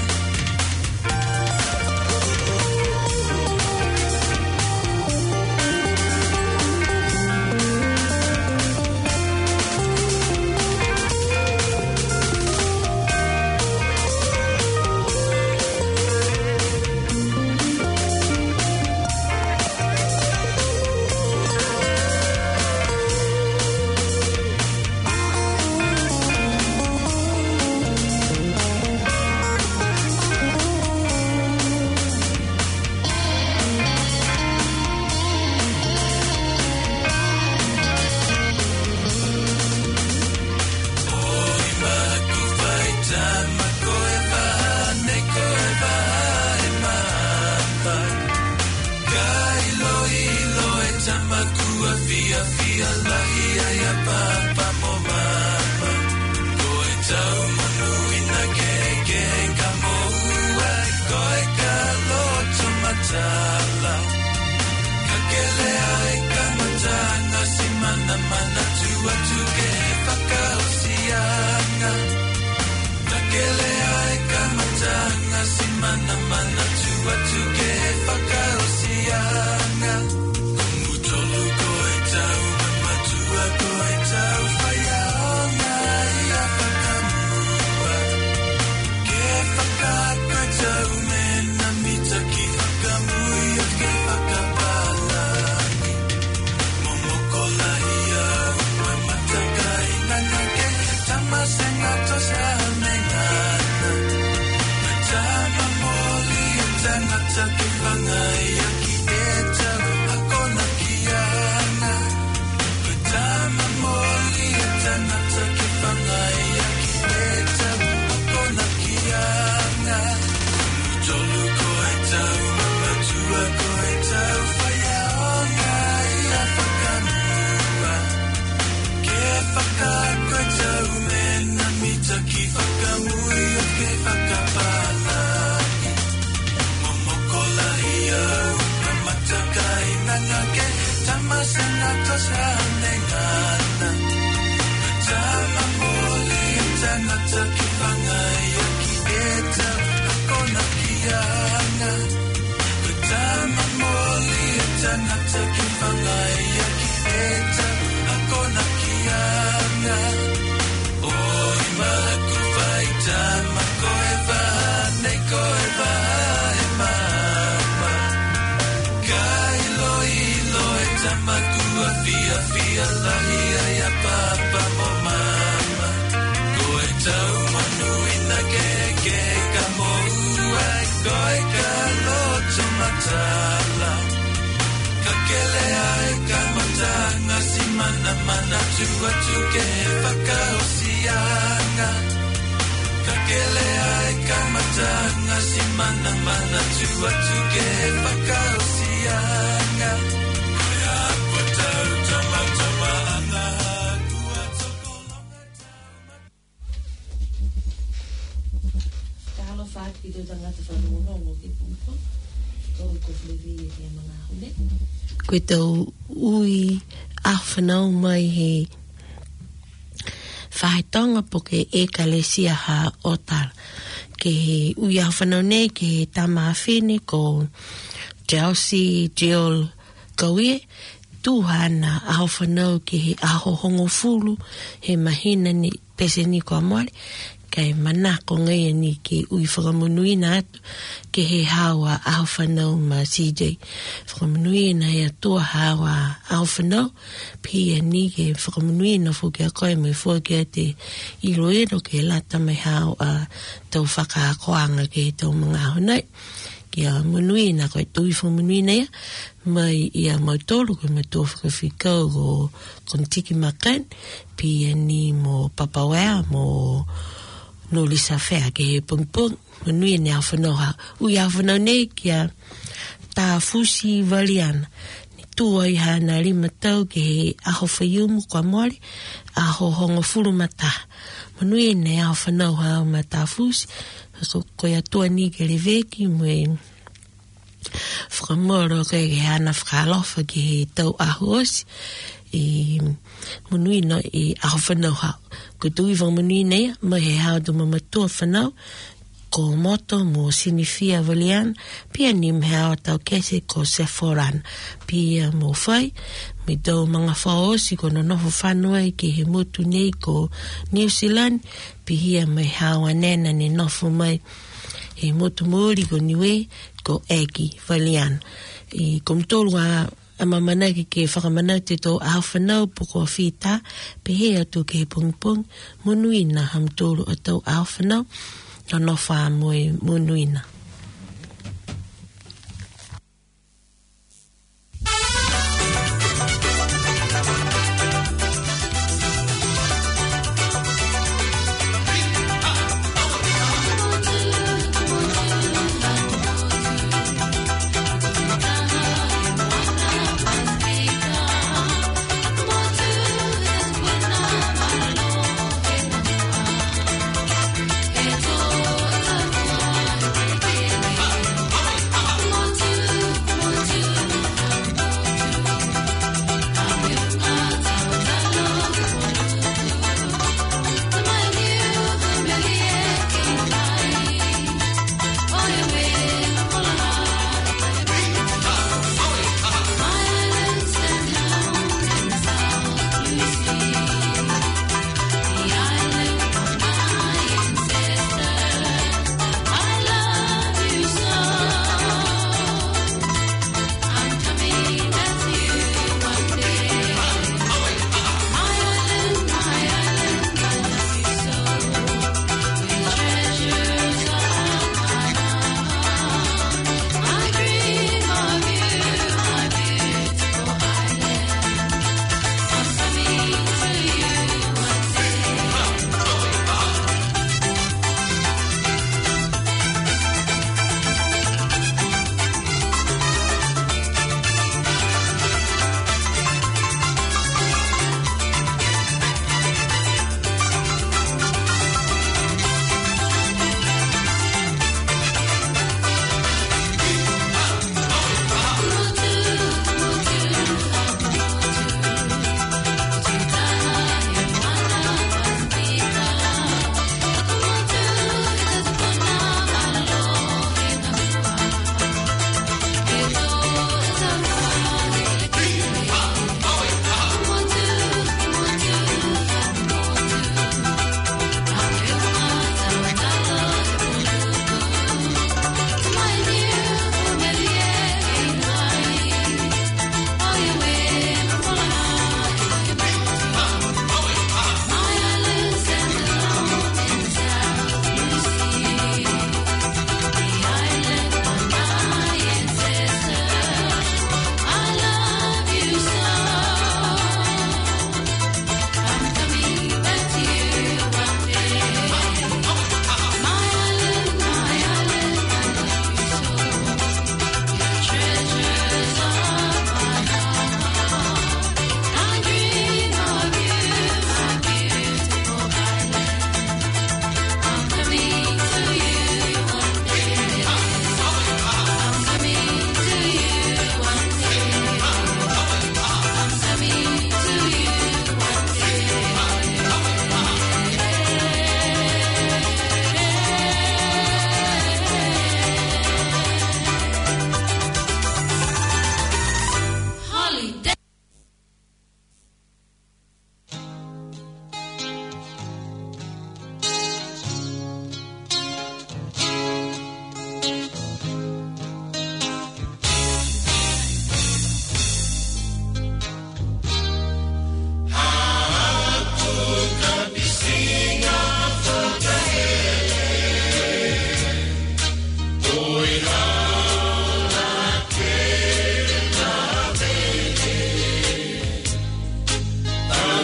Koe tau ui a whanau mai he whahetonga po ke e kalesia ha otar. Ke he ui a whanau nei ke he tama awhene ko Chelsea Jill Kaue tuhana a whanau ke he aho hongo fulu he mahina ni pese ni kua moare Kei mana ko ngai ni ke ui whakamunui na atu ke he hawa au whanau ma C J. Whakamunui na hea tua hawa au whanau pia ni ke whakamunui na fuke a koe mai fuke te iroero ke lata mai hao a tau whakaakoanga ke tau mga honai. Kia munui na koe tui whamunui na ia mai ia mautoro koe mai tō whakawhikau o kontiki makan pia ni mo papawea mo no lisa whea ke he pung pung munui ni au whanau ha ui au whanau nei kia tā fusi valiana ni tua i hana lima tau ke he aho whaiumu kwa mori aho hongo furu mata munui ni au whanau ha ma tā fusi so koe atua ni ke reveki mwe whakamoro ke ke hana whakalofa ke he tau aho osi i munui no i aho whanau hao. Ko tui wang munui nei, ma he hao du mamatua whanau, ko moto mo sinifia valian, pia ni me hao tau kese ko Sephoran, pia mo whai, me tau mga whaosi ko no noho whanua ke he mutu nei ko New Zealand, pia me hao anena ne noho mai, he mutu mori ko niwe, ko Egi valian. I kumtolu a a mamanaki ke whakamanau te tō au whanau poko a whita, pe he atu ke pung pung, munuina ham tōru a tau au whanau, no no wha moe munuina. Thank you.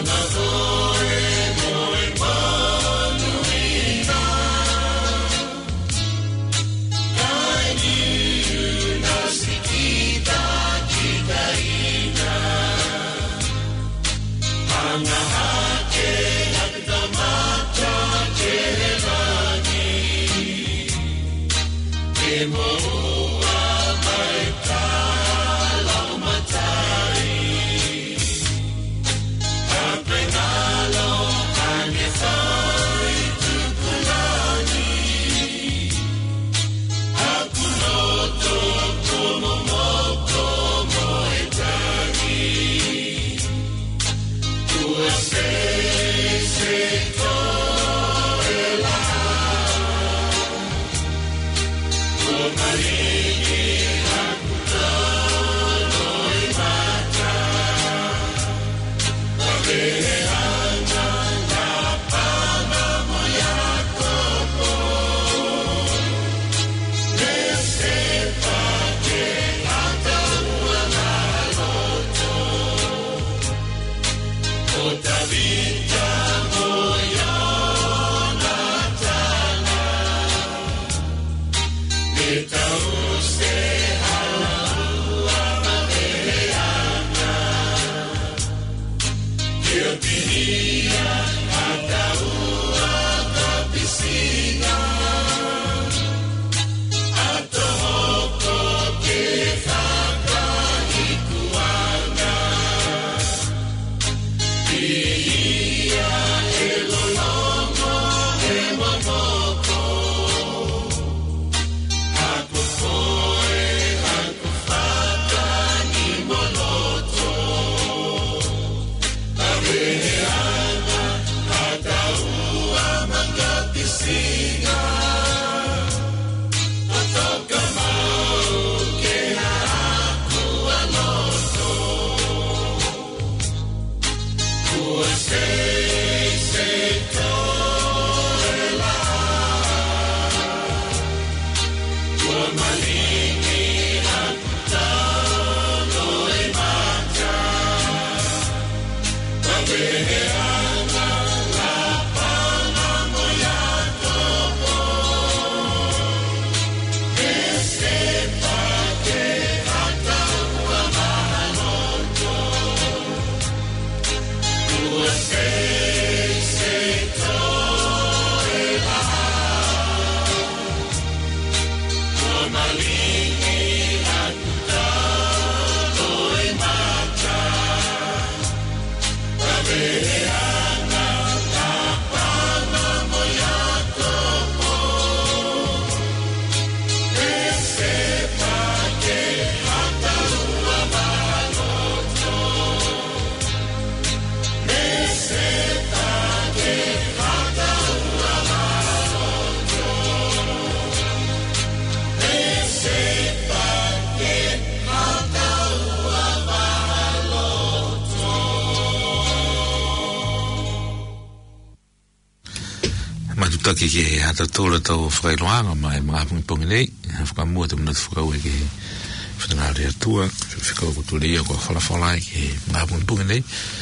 Taki ke hata tola tau whakailoanga mai mga pungi nei whakamua tamu natu whakau e ke whananga rea tua whakau kutu rea kua whalawhala e ke mga pungi nei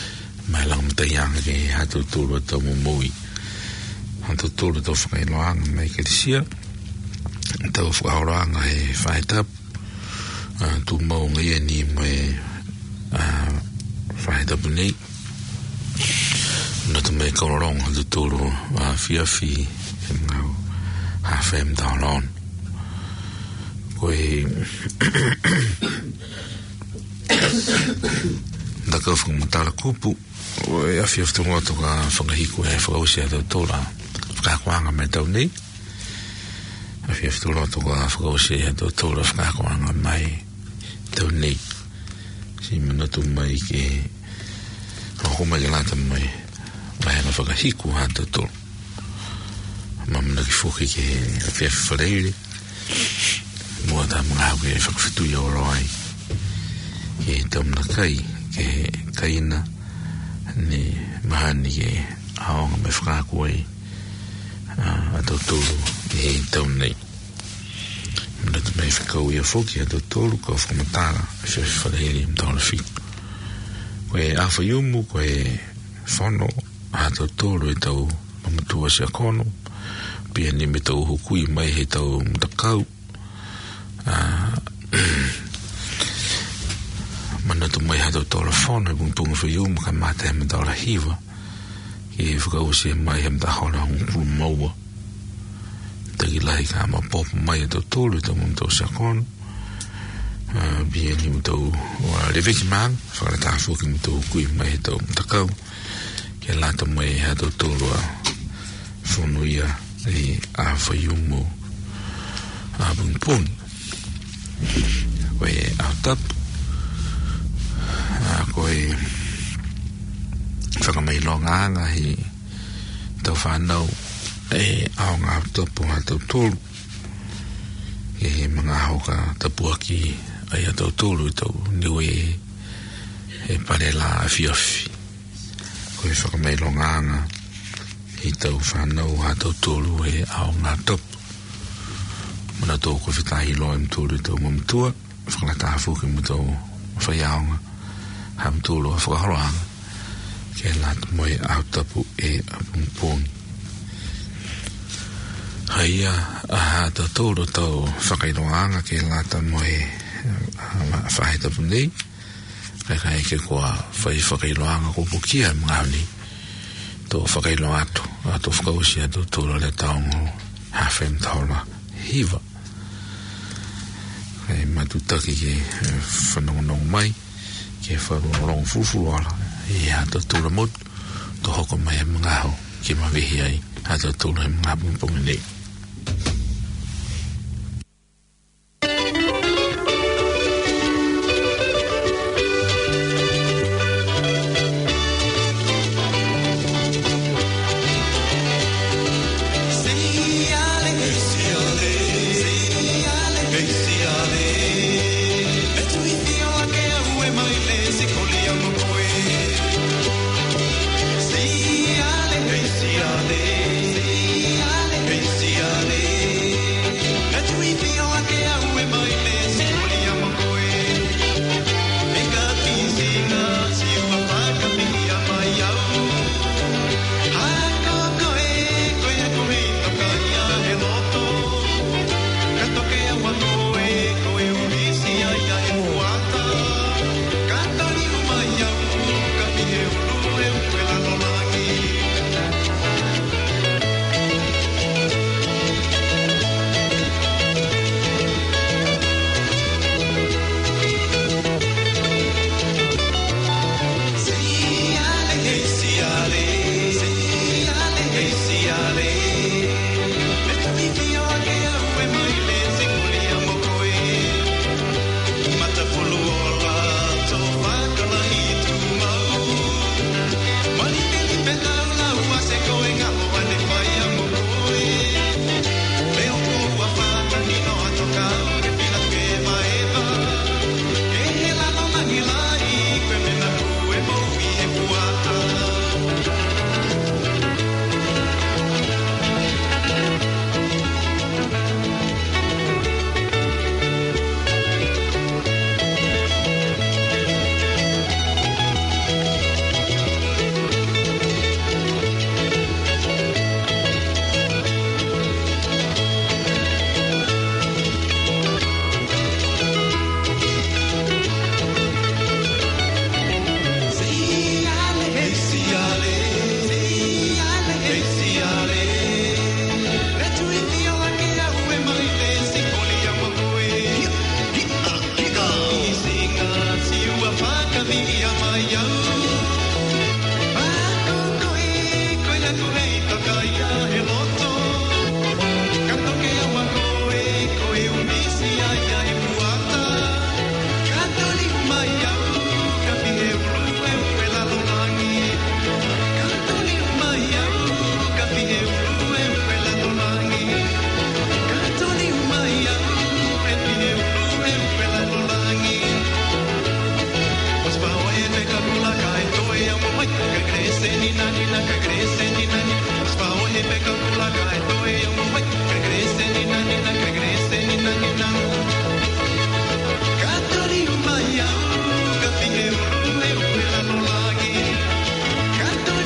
mai lang matayanga ke hata tola tau mumui hata tola tau whakailoanga mai ke risia tau whakauranga e whaetap tu mau ngai ni mai whaetap nei Nata me kororong hatu toro a fiafi e ngau hawhem taolon. Koe Daka whakamatara kupu koe a fiafi tungo toka whakahiku e whakausia tau tora whakakuanga me tau nei. A fiafi tungo toka whakausia tau tora whakakuanga mai tau nei. Si manatu mai ke hokuma jalata mai mai na whakahiku hata tō mamana ki whoki ke whiawhi whareire mua tā mga hau ke whakawhitu i oroai ke taumana kai ke kaina ni mahani ke aonga me whakakua i a tau tōru e taunei mana tu mei whakau i a whoki a tau tōru ka whakamatara whiawhi whareire mtaona whiku koe awha iumu koe whono a tau tōru e tau mamatua sia kono pia ni me tau hukui mai he tau mtakau mana tu mai ha tau tōra whono e punga whaiuma ka mata he mataura hiwa ki whakau sia mai he mtahora hungkulu maua tagi lahi ka ma popo mai e tau tōru e tau mamatua sia kono bia ni mtau le veki mang whakara tāwhu ki mtau kui mai he tau mtakau ke lata mai ha tau tōru a whono ia e a whaiumu a bungpuni koe au tapu a koe whakamai longa anga he tau whanau e au ngā tapu ha tau tōru e he mga hoka tapu aki ai a tau tōru tau niwe e pare la a fiafi koe whakamai longa anga he tau whanau ha tau tōru e au ngā tapu mana tō koe whitahi loa im tōru tau mamtua whakalata hafuki mu tau whaiaonga ha mtōru a whakahoroanga ke lata moe au tapu e a pumponi haia a ha tau tōru tau whakairoanga ke lata moe whahe tapu nei kai kai ke kua whai whakairoanga ko pukia mga honi tō whakairoa atu a tō whakausi a tau tōru le taongo hawhem taura hiva kai matutaki ke whanongonong mai ke whanongonong fufuruara e hata tūra mot to hoko mai e mga hau ke mawehi ai hata tūra e mga pumpungi nei Canto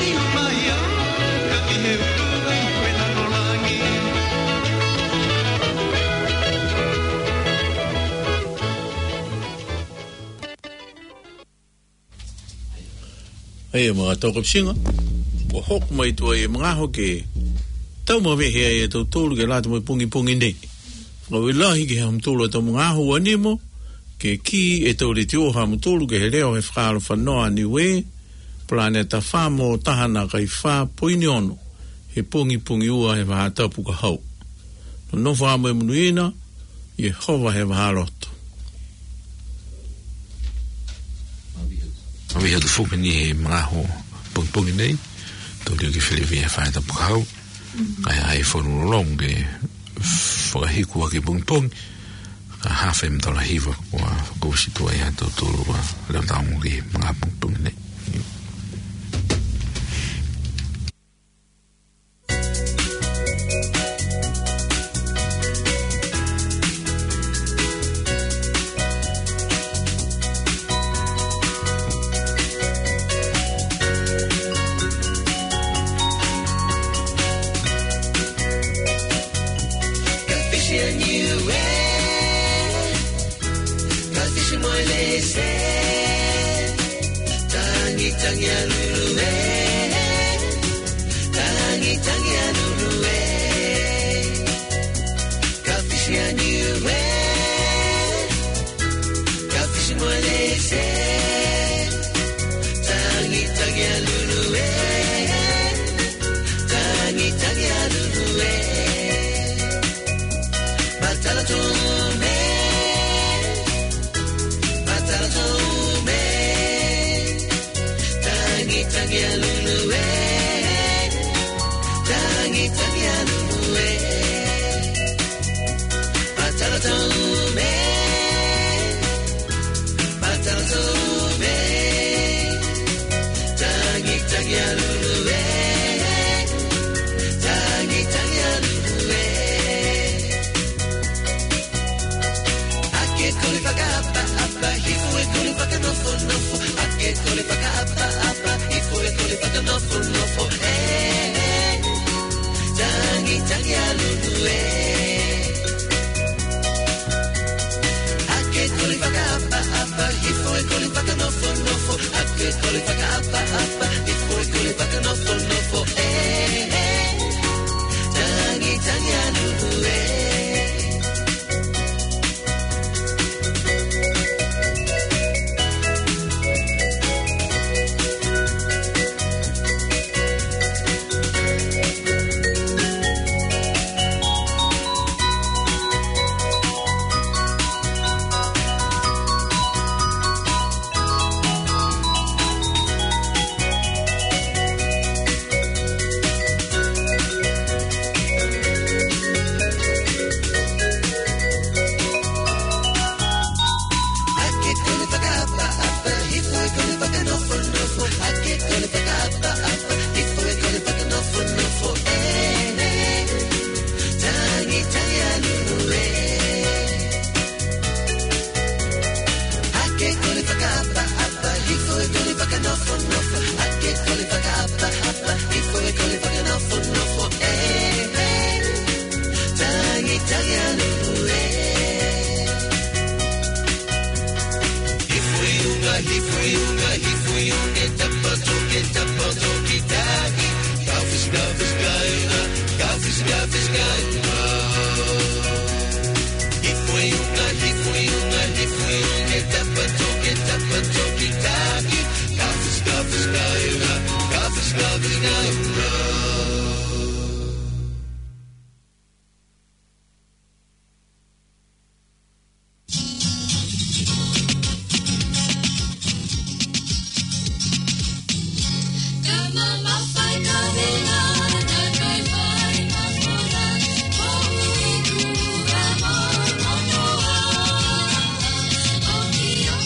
Hei mga toko singa. O hok mai tua e mga hoke. Tau ma vehe e tau tolu ke lata mai pungi pungi nei. Ngau ilahi ke ham tolu tau mga ho animo. Ke ki e tau le tio ham tolu ke he reo he whakaro whanoa ni we. Planeta whamo tahana kai wha poini ono. He pungi pungi ua he wahatapu ka hau. No no whamo e munuina. Yehova he waharoto. Awi hatu fuka ni he mga ho pungi pungi nei. Tau lio ki whilewi he whahatapu ka hau. Kai ai whanu long ke whakahiku a ke pungi pungi. Ka hawhi mtala hiwa kua kousi tua i hatu tolu wa leo taongo ki mga pungi pungi nei.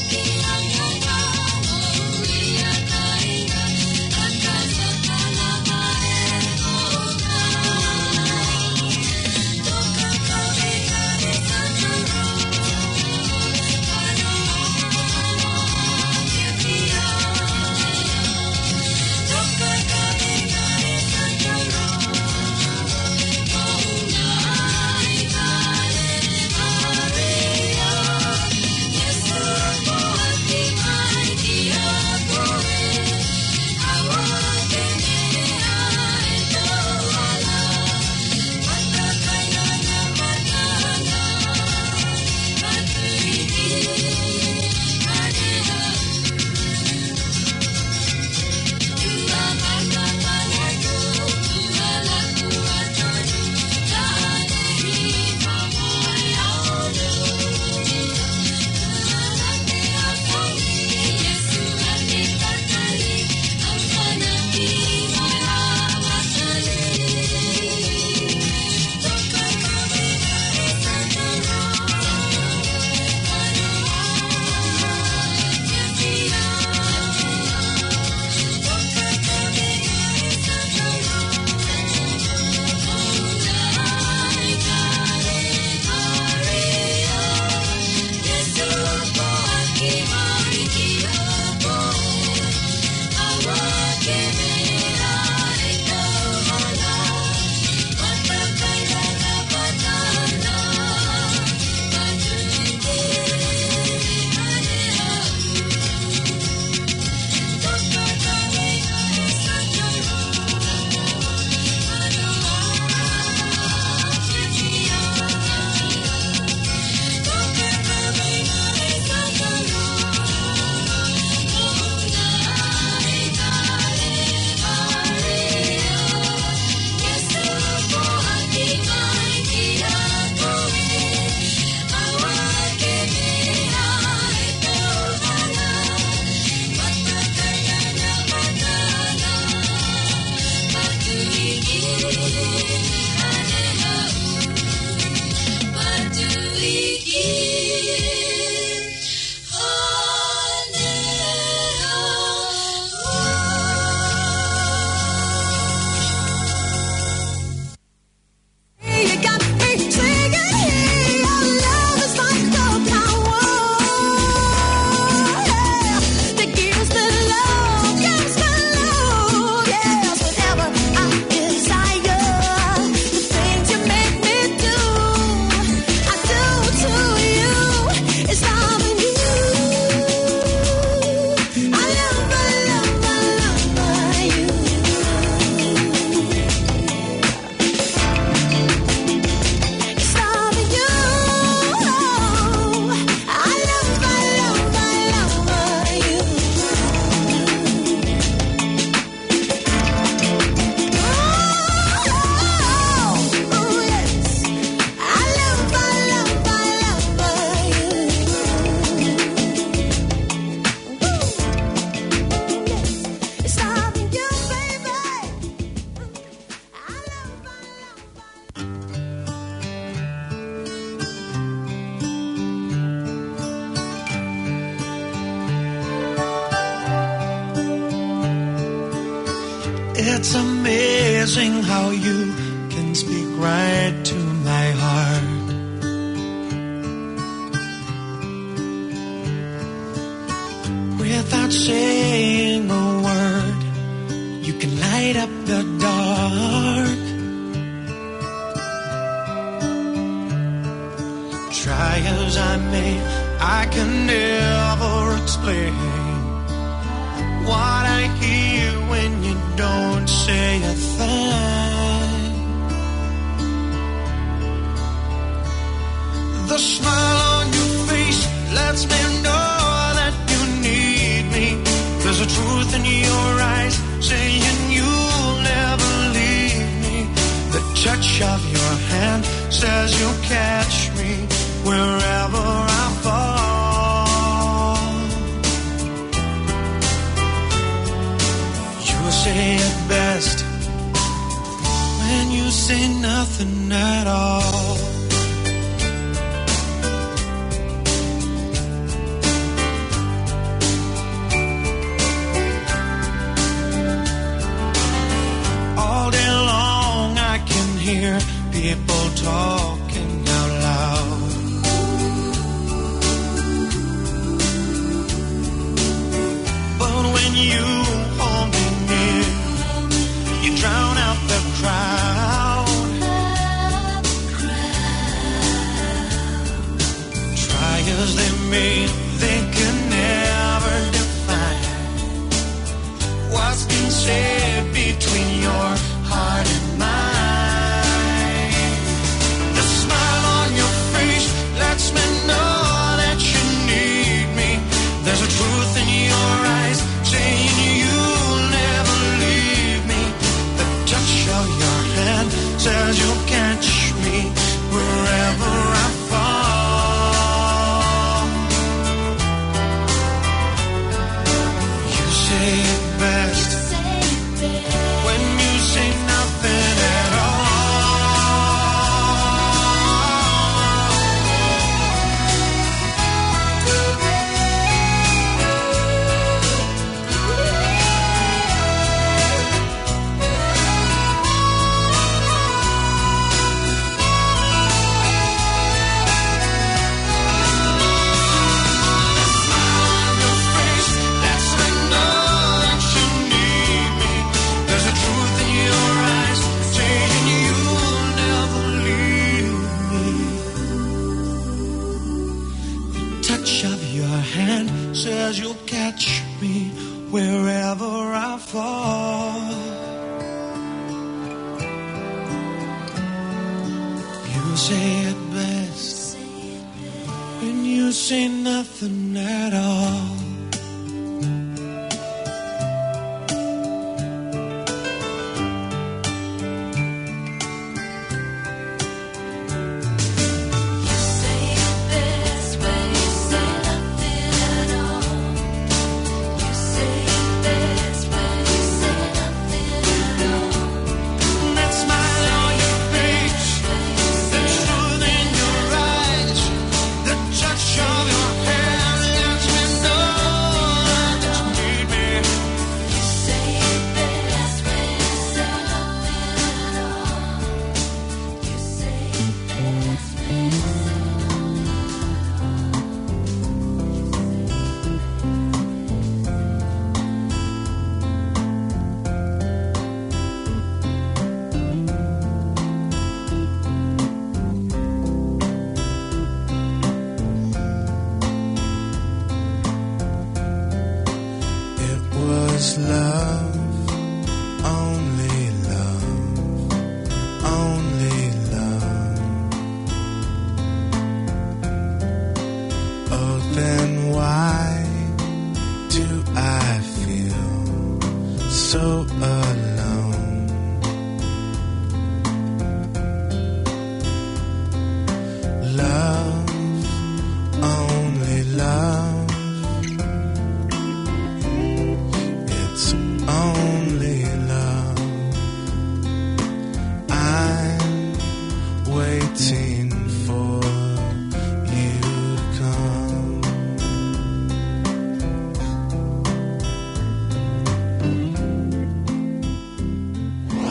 La It's amazing how you can speak right to my heart. Without saying a word, you can light up the dark. Try as I may, I can never explain what I hear when you don't say a thing. The smile on your face lets me know that you need me. There's a truth in your eyes saying you'll never leave me. The touch of your hand says you'll catch me wherever I fall. You say it best when you say nothing at all. All day long I can hear people talking out loud. When you hold me near, you drown out the crowd. Try as they may, they can never define what's been said between your heart and mine. The smile on your face lets me know that you need me. There's a truth in your eyes saying you'll never leave me. The touch of your hand says you'll catch me wherever I fall. You say it best when you say nothing at all. Says you'll catch me wherever I fall. You say it best when you say nothing at all. So alive.